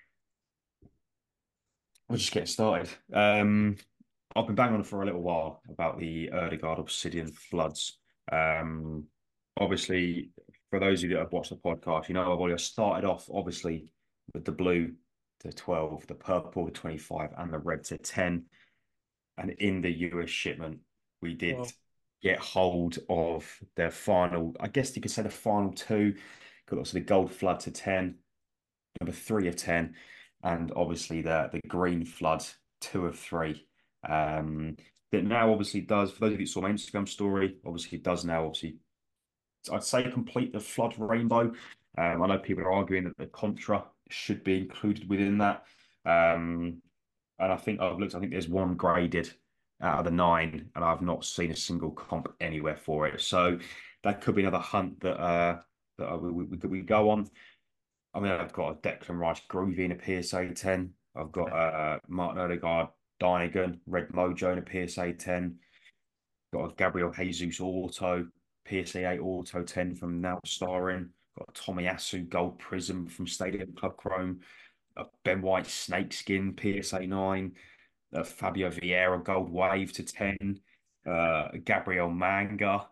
We're just getting started. Um, I've been banging on for a little while about the Erdegaard Obsidian Floods. Um, obviously, for those of you that have watched the podcast, you know I've already started off, obviously, with the blue to twelve, the purple to twenty-five, and the red to ten. And in the U S shipment, we did Wow. get hold of the final, I guess you could say the final two. Got also the gold flood to ten, number three of ten, and obviously the, the green flood, two of three. Um, that now obviously does, for those of you who saw my Instagram story, obviously it does now, obviously, I'd say complete the flood rainbow. Um, I know people are arguing that the Contra should be included within that. Um, and I think I've looked, I think there's one graded out of the nine, and I've not seen a single comp anywhere for it. So that could be another hunt that uh, that we, we, we go on. I mean, I've got a Declan Rice Groovy in a P S A ten. I've got uh, Martin Odegaard Dynagan Red Mojo in a P S A ten. Got a Gabriel Jesus Auto P S A eight Auto ten from Now Starring. Got a Tomiyasu Gold Prism from Stadium Club Chrome. A Ben White Snakeskin P S A nine. A Fabio Vieira Gold Wave to ten. Uh, Gabriel Manga.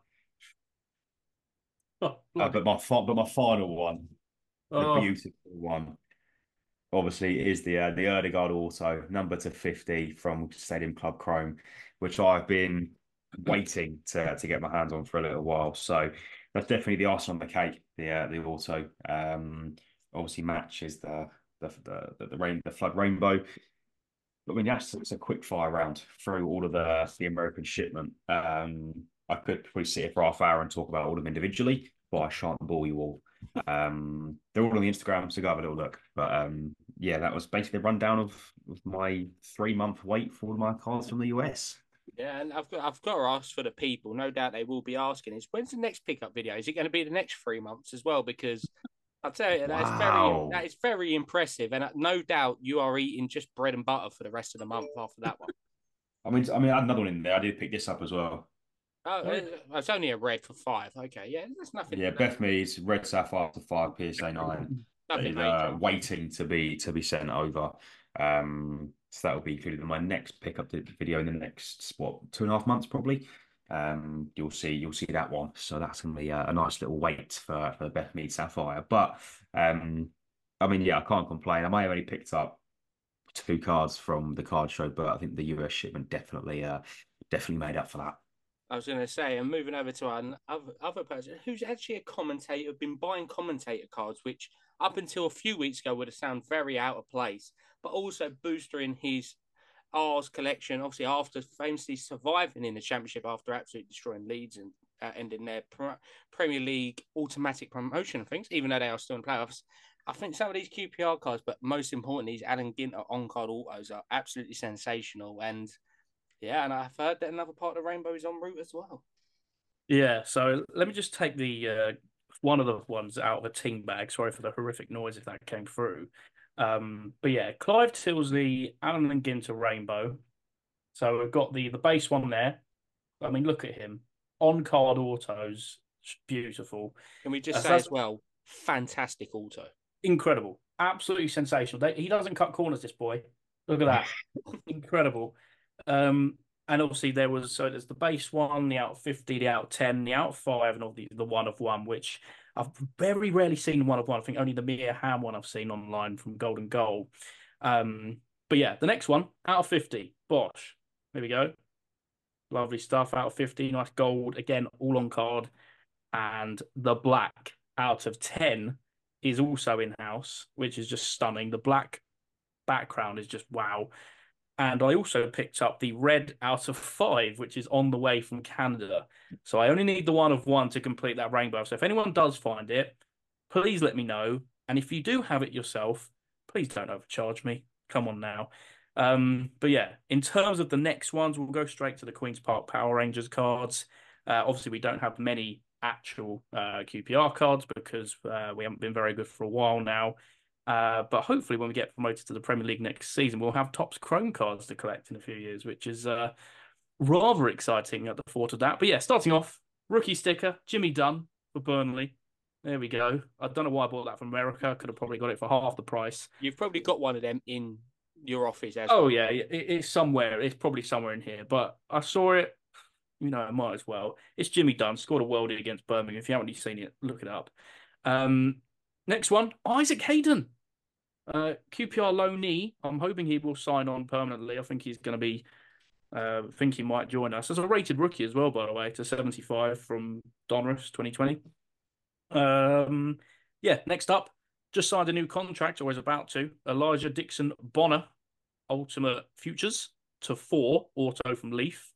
Oh, Uh, but my but my final one, the oh, beautiful one, obviously is the uh, the Erdegaard Auto number to fifty from Stadium Club Chrome, which I've been waiting to to get my hands on for a little while. So that's definitely the icing on the cake. The uh, the auto um, obviously matches the the the the, rain the flood rainbow. But I mean, that's it's a quick fire round through all of the the American shipment. Um, I could probably sit here for half hour and talk about all of them individually. by Shan't Ball You All. Um, they're all on the Instagram, so go have a little look. But um, yeah, that was basically a rundown of, of my three month wait for all my cards from the U S. Yeah, and I've got I've got to ask for the people. No doubt they will be asking: is when's the next pickup video? Is it going to be the next three months as well? Because I'll tell you, that's very Wow. that is very impressive, and no doubt you are eating just bread and butter for the rest of the month after that one. I mean, I mean, I had another one in there. I did pick this up as well. Oh, it's only a red for five. Okay, yeah, that's nothing. Yeah, Beth Mead's Red Sapphire to five P S A nine. Nothing Is uh, major. waiting to be to be sent over. Um, so that will be included in my next pickup video in the next what two and a half months probably. Um, you'll see you'll see that one. So that's gonna be a, a nice little wait for for the Beth Mead Sapphire. But um, I mean, yeah, I can't complain. I may have only picked up two cards from the card show, but I think the U S shipment definitely uh definitely made up for that. I was going to say, and moving over to our other, other person who's actually a commentator, been buying commentator cards, which up until a few weeks ago would have sounded very out of place, but also boosting his R's collection, obviously after famously surviving in the championship after absolutely destroying Leeds and uh, ending their pr- Premier League automatic promotion things, even though they are still in playoffs. I think some of these Q P R cards, but most importantly, these Alan Ginter on-card autos are absolutely sensational. And yeah, and I've heard that another part of the rainbow is en route as well. Yeah, so let me just take the uh, one of the ones out of a ting bag. Sorry for the horrific noise if that came through. Um, but yeah, Clive Tilsley, Alan and Ginter Rainbow. So we've got the the base one there. I mean, look at him. On card autos, beautiful. Can we just Uh, say so as well, fantastic auto. Incredible. Absolutely sensational. They, he doesn't cut corners, this boy. Look at that. Incredible. Um, and obviously there was, so there's the base one, the out fifty, the out ten, the out five, and all the, the one of one, which I've very rarely seen one of one. I think only the Mia Hamm one I've seen online from Golden Goal. Um, but yeah, the next one, out of fifty, Bosch. There we go. Lovely stuff. Out of fifty, nice gold. Again, all on card. And the black out of ten is also in-house, which is just stunning. The black background is just wow. And I also picked up the red out of five, which is on the way from Canada. So I only need the one of one to complete that rainbow. So if anyone does find it, please let me know. And if you do have it yourself, please don't overcharge me. Come on now. Um, but yeah, in terms of the next ones, we'll go straight to the Queen's Park Power Rangers cards. Uh, obviously, we don't have many actual uh, Q P R cards because uh, we haven't been very good for a while now. Uh, but hopefully when we get promoted to the Premier League next season, we'll have Topps Chrome cards to collect in a few years, which is uh, rather exciting at the thought of that. But yeah, starting off, rookie sticker, Jimmy Dunn for Burnley. There we go. I don't know why I bought that from America. I could have probably got it for half the price. You've probably got one of them in your office as oh, well. yeah, it, it's somewhere. It's probably somewhere in here. But I saw it. You know, I might as well. It's Jimmy Dunn, scored a worldie against Birmingham. If you haven't seen it, look it up. Um, next one, Isaac Hayden. Uh, Q P R loanee. I'm hoping he will sign on permanently. I think he's going to be, uh, I think he might join us. As a rated rookie as well, by the way, to seventy-five from Donruss twenty twenty. Um, yeah, next up, just signed a new contract, or is about to. Elijah Dixon Bonner, Ultimate Futures to four, auto from Leaf.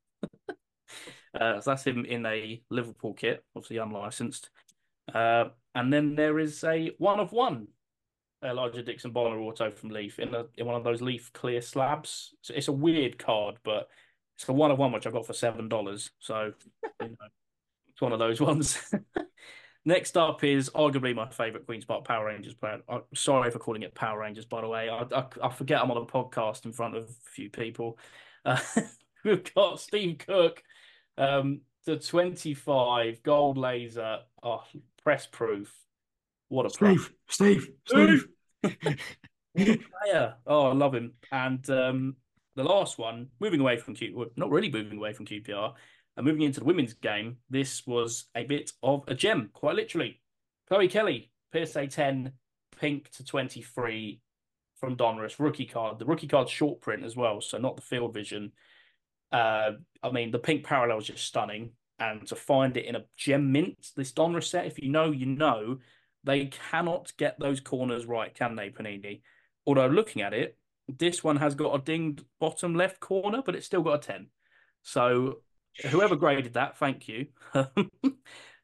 Uh, so that's him in a Liverpool kit, obviously unlicensed. Uh, and then there is a one of one Elijah Dixon Bonner auto from Leaf in, a, in one of those Leaf clear slabs. So it's a weird card, but it's a one of one which I got for seven dollars. So you know, it's one of those ones. Next up is arguably my favourite Queen's Park Power Rangers player. I'm sorry for calling it Power Rangers, by the way. I, I, I forget I'm on a podcast in front of a few people. Uh, we've got Steve Cook. Um, the twenty-five gold laser, oh, press proof. What a Steve, Steve, Steve. What a player. Oh, I love him. And um, the last one, moving away from Q, well, not really moving away from Q P R, and moving into the women's game, this was a bit of a gem, quite literally. Chloe Kelly, P S A ten, pink to twenty-three from Donruss, rookie card. The rookie card's short print as well, so not the field vision. Uh, I mean, the pink parallel is just stunning. And to find it in a gem mint, this Donruss set, if you know, you know, they cannot get those corners right, can they, Panini? Although looking at it, this one has got a dinged bottom left corner, but it's still got a ten. So whoever graded that, thank you.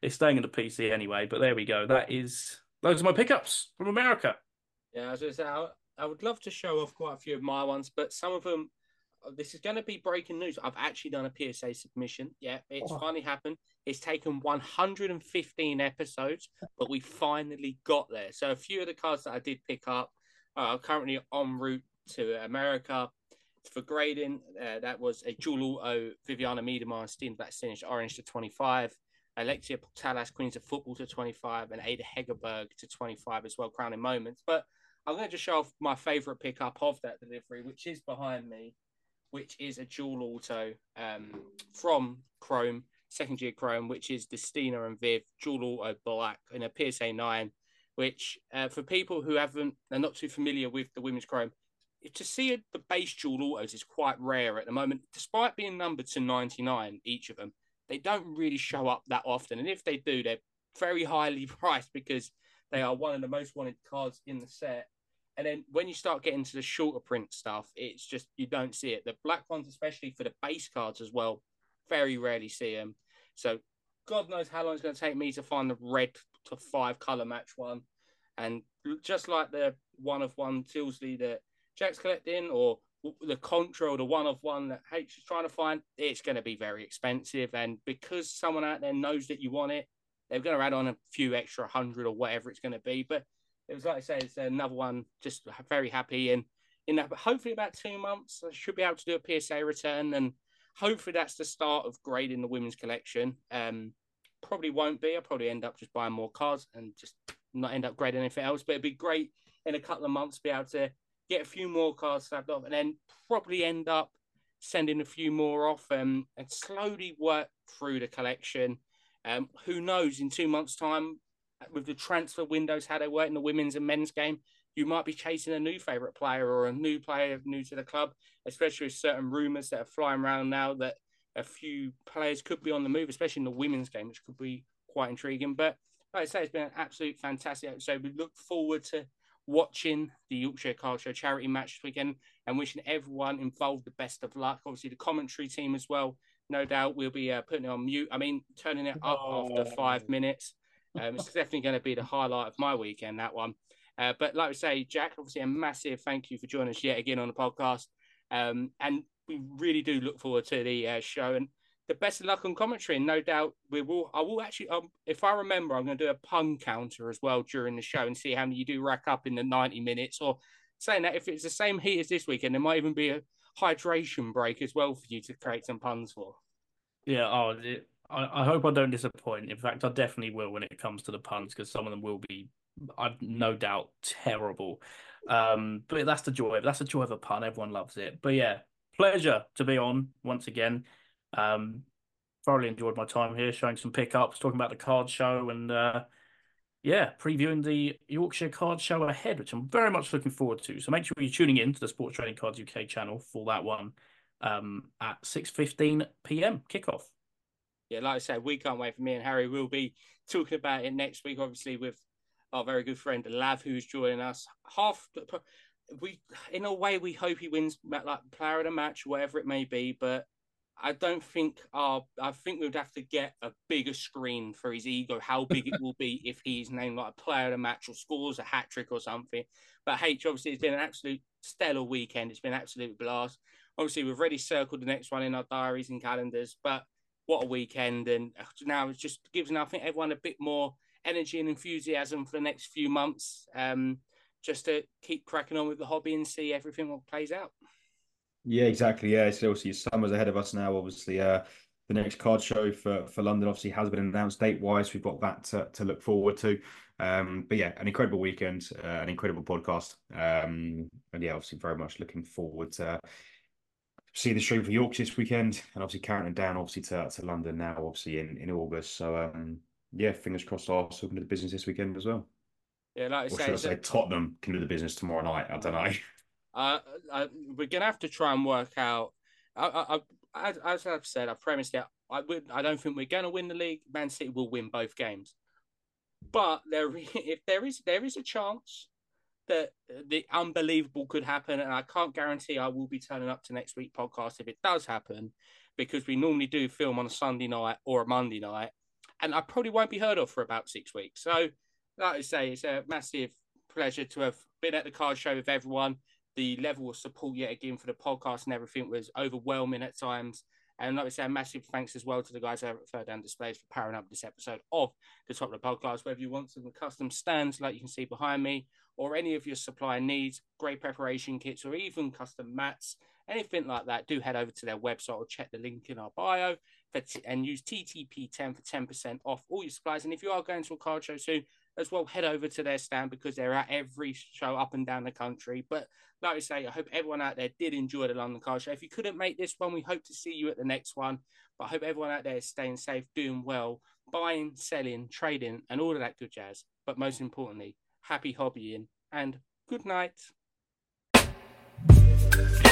it's staying in the P C anyway. But there we go. That is those are my pickups from America. Yeah, as I say, I, I would love to show off quite a few of my ones, but some of them, this is going to be breaking news. I've actually done a P S A submission. Yeah, it's oh. finally happened. It's taken one hundred fifteen episodes, but we finally got there. So a few of the cards that I did pick up are currently en route to America for grading. Uh, that was a dual auto Viviana Miedema, Steam Black Sinish Orange to twenty-five, Alexia Putellas Queens of Football to twenty-five, and Ada Hegerberg to twenty-five as well, crowning moments. But I'm going to just show off my favourite pickup of that delivery, which is behind me, which is a dual auto um, from Chrome, second year Chrome, which is Destina and Viv, dual auto black in a P S A nine, which uh, for people who haven't, are not too familiar with the women's Chrome, to see the base dual autos is quite rare at the moment. Despite being numbered to ninety-nine, each of them, they don't really show up that often. And if they do, they're very highly priced because they are one of the most wanted cards in the set. And then when you start getting to the shorter print stuff, it's just, you don't see it. The black ones, especially for the base cards as well, very rarely see them. So God knows how long it's going to take me to find the red to five color match one. And just like the one of one Tilsley that Jack's collecting, or the Contra or the one of one that H is trying to find, it's going to be very expensive. And because someone out there knows that you want it, they're going to add on a few extra hundred or whatever it's going to be. But it was like I say, it's another one, just very happy. And in that, but hopefully about two months, I should be able to do a P S A return. And hopefully that's the start of grading the women's collection. Um, probably won't be. I'll probably end up just buying more cards and just not end up grading anything else. But it'd be great in a couple of months to be able to get a few more cards slabbed off and then probably end up sending a few more off um, and slowly work through the collection. Um, who knows, in two months' time, with the transfer windows, how they work in the women's and men's game, you might be chasing a new favourite player or a new player new to the club, especially with certain rumours that are flying around now that a few players could be on the move, especially in the women's game, which could be quite intriguing. But like I say, it's been an absolute fantastic episode. We look forward to watching the Yorkshire Card Show charity match this weekend and wishing everyone involved the best of luck. Obviously, the commentary team as well. No doubt we'll be uh, putting it on mute. I mean, turning it up oh. after five minutes. Um, it's definitely going to be the highlight of my weekend, that one. Uh, but like I say, Jack, obviously a massive thank you for joining us yet again on the podcast. Um, and we really do look forward to the uh, show. And the best of luck on commentary. And no doubt we will. I will actually, um, if I remember, I'm going to do a pun counter as well during the show and see how many you do rack up in the ninety minutes. Or saying that if it's the same heat as this weekend, there might even be a hydration break as well for you to create some puns for. Yeah, oh, it, I, I hope I don't disappoint. In fact, I definitely will when it comes to the puns, because some of them will be, I've no doubt, terrible. Um, but that's the joy. That's the joy of a pun. Everyone loves it. But yeah, pleasure to be on once again. Um, thoroughly enjoyed my time here, showing some pickups, talking about the card show, and uh, yeah, previewing the Yorkshire Card Show ahead, which I'm very much looking forward to. So make sure you're tuning in to the Sports Trading Cards U K channel for that one um, at six fifteen p m kickoff. Yeah, like I said, we can't wait for me and Harry. We'll be talking about it next week, obviously, with our very good friend Lav, who's joining us. Half we, in a way, we hope he wins like player of the match, whatever it may be. But I don't think our. I think we'd have to get a bigger screen for his ego. How big it will be if he's named like a player of the match or scores a hat trick or something. But H, obviously, it's been an absolute stellar weekend. It's been an absolute blast. Obviously, we've already circled the next one in our diaries and calendars, but what a weekend. And now it just gives, I think, everyone a bit more energy and enthusiasm for the next few months, um, just to keep cracking on with the hobby and see everything what plays out. Yeah, exactly. Yeah, so obviously summer's ahead of us now. Obviously, uh, the next card show for, for London obviously has been announced date-wise. We've got that to, to look forward to. Um, but yeah, an incredible weekend, uh, an incredible podcast. Um, and yeah, obviously very much looking forward to see the stream for Yorkshire this weekend, and obviously counting down obviously to, to London now, obviously in, in August. So um, yeah, fingers crossed Arsenal can do the business this weekend as well. Yeah, like I or say, should I say Tottenham can do the business tomorrow night? I don't know. Uh, I, we're gonna have to try and work out. I, I, I, as, as I've said, I premised it. I would. I don't think we're going to win the league. Man City will win both games, but there, if there is, there is a chance that the unbelievable could happen, and I can't guarantee I will be turning up to next week's podcast if it does happen, because we normally do film on a Sunday night or a Monday night, and I probably won't be heard of for about six weeks. So, like I say, it's a massive pleasure to have been at the card show with everyone. The level of support yet again for the podcast and everything was overwhelming at times. And like I say, a massive thanks as well to the guys over at Third Down Displays for powering up this episode of the Top of the Podcast. Whether you want some custom stands like you can see behind me, or any of your supply needs, great preparation kits, or even custom mats, anything like that, do head over to their website or check the link in our bio for t- and use T T P ten for ten percent off all your supplies. And if you are going to a card show soon as well, head over to their stand because they're at every show up and down the country. But like I say, I hope everyone out there did enjoy the London Card Show. If you couldn't make this one, we hope to see you at the next one. But I hope everyone out there is staying safe, doing well, buying, selling, trading, and all of that good jazz. But most importantly, happy hobbying and good night.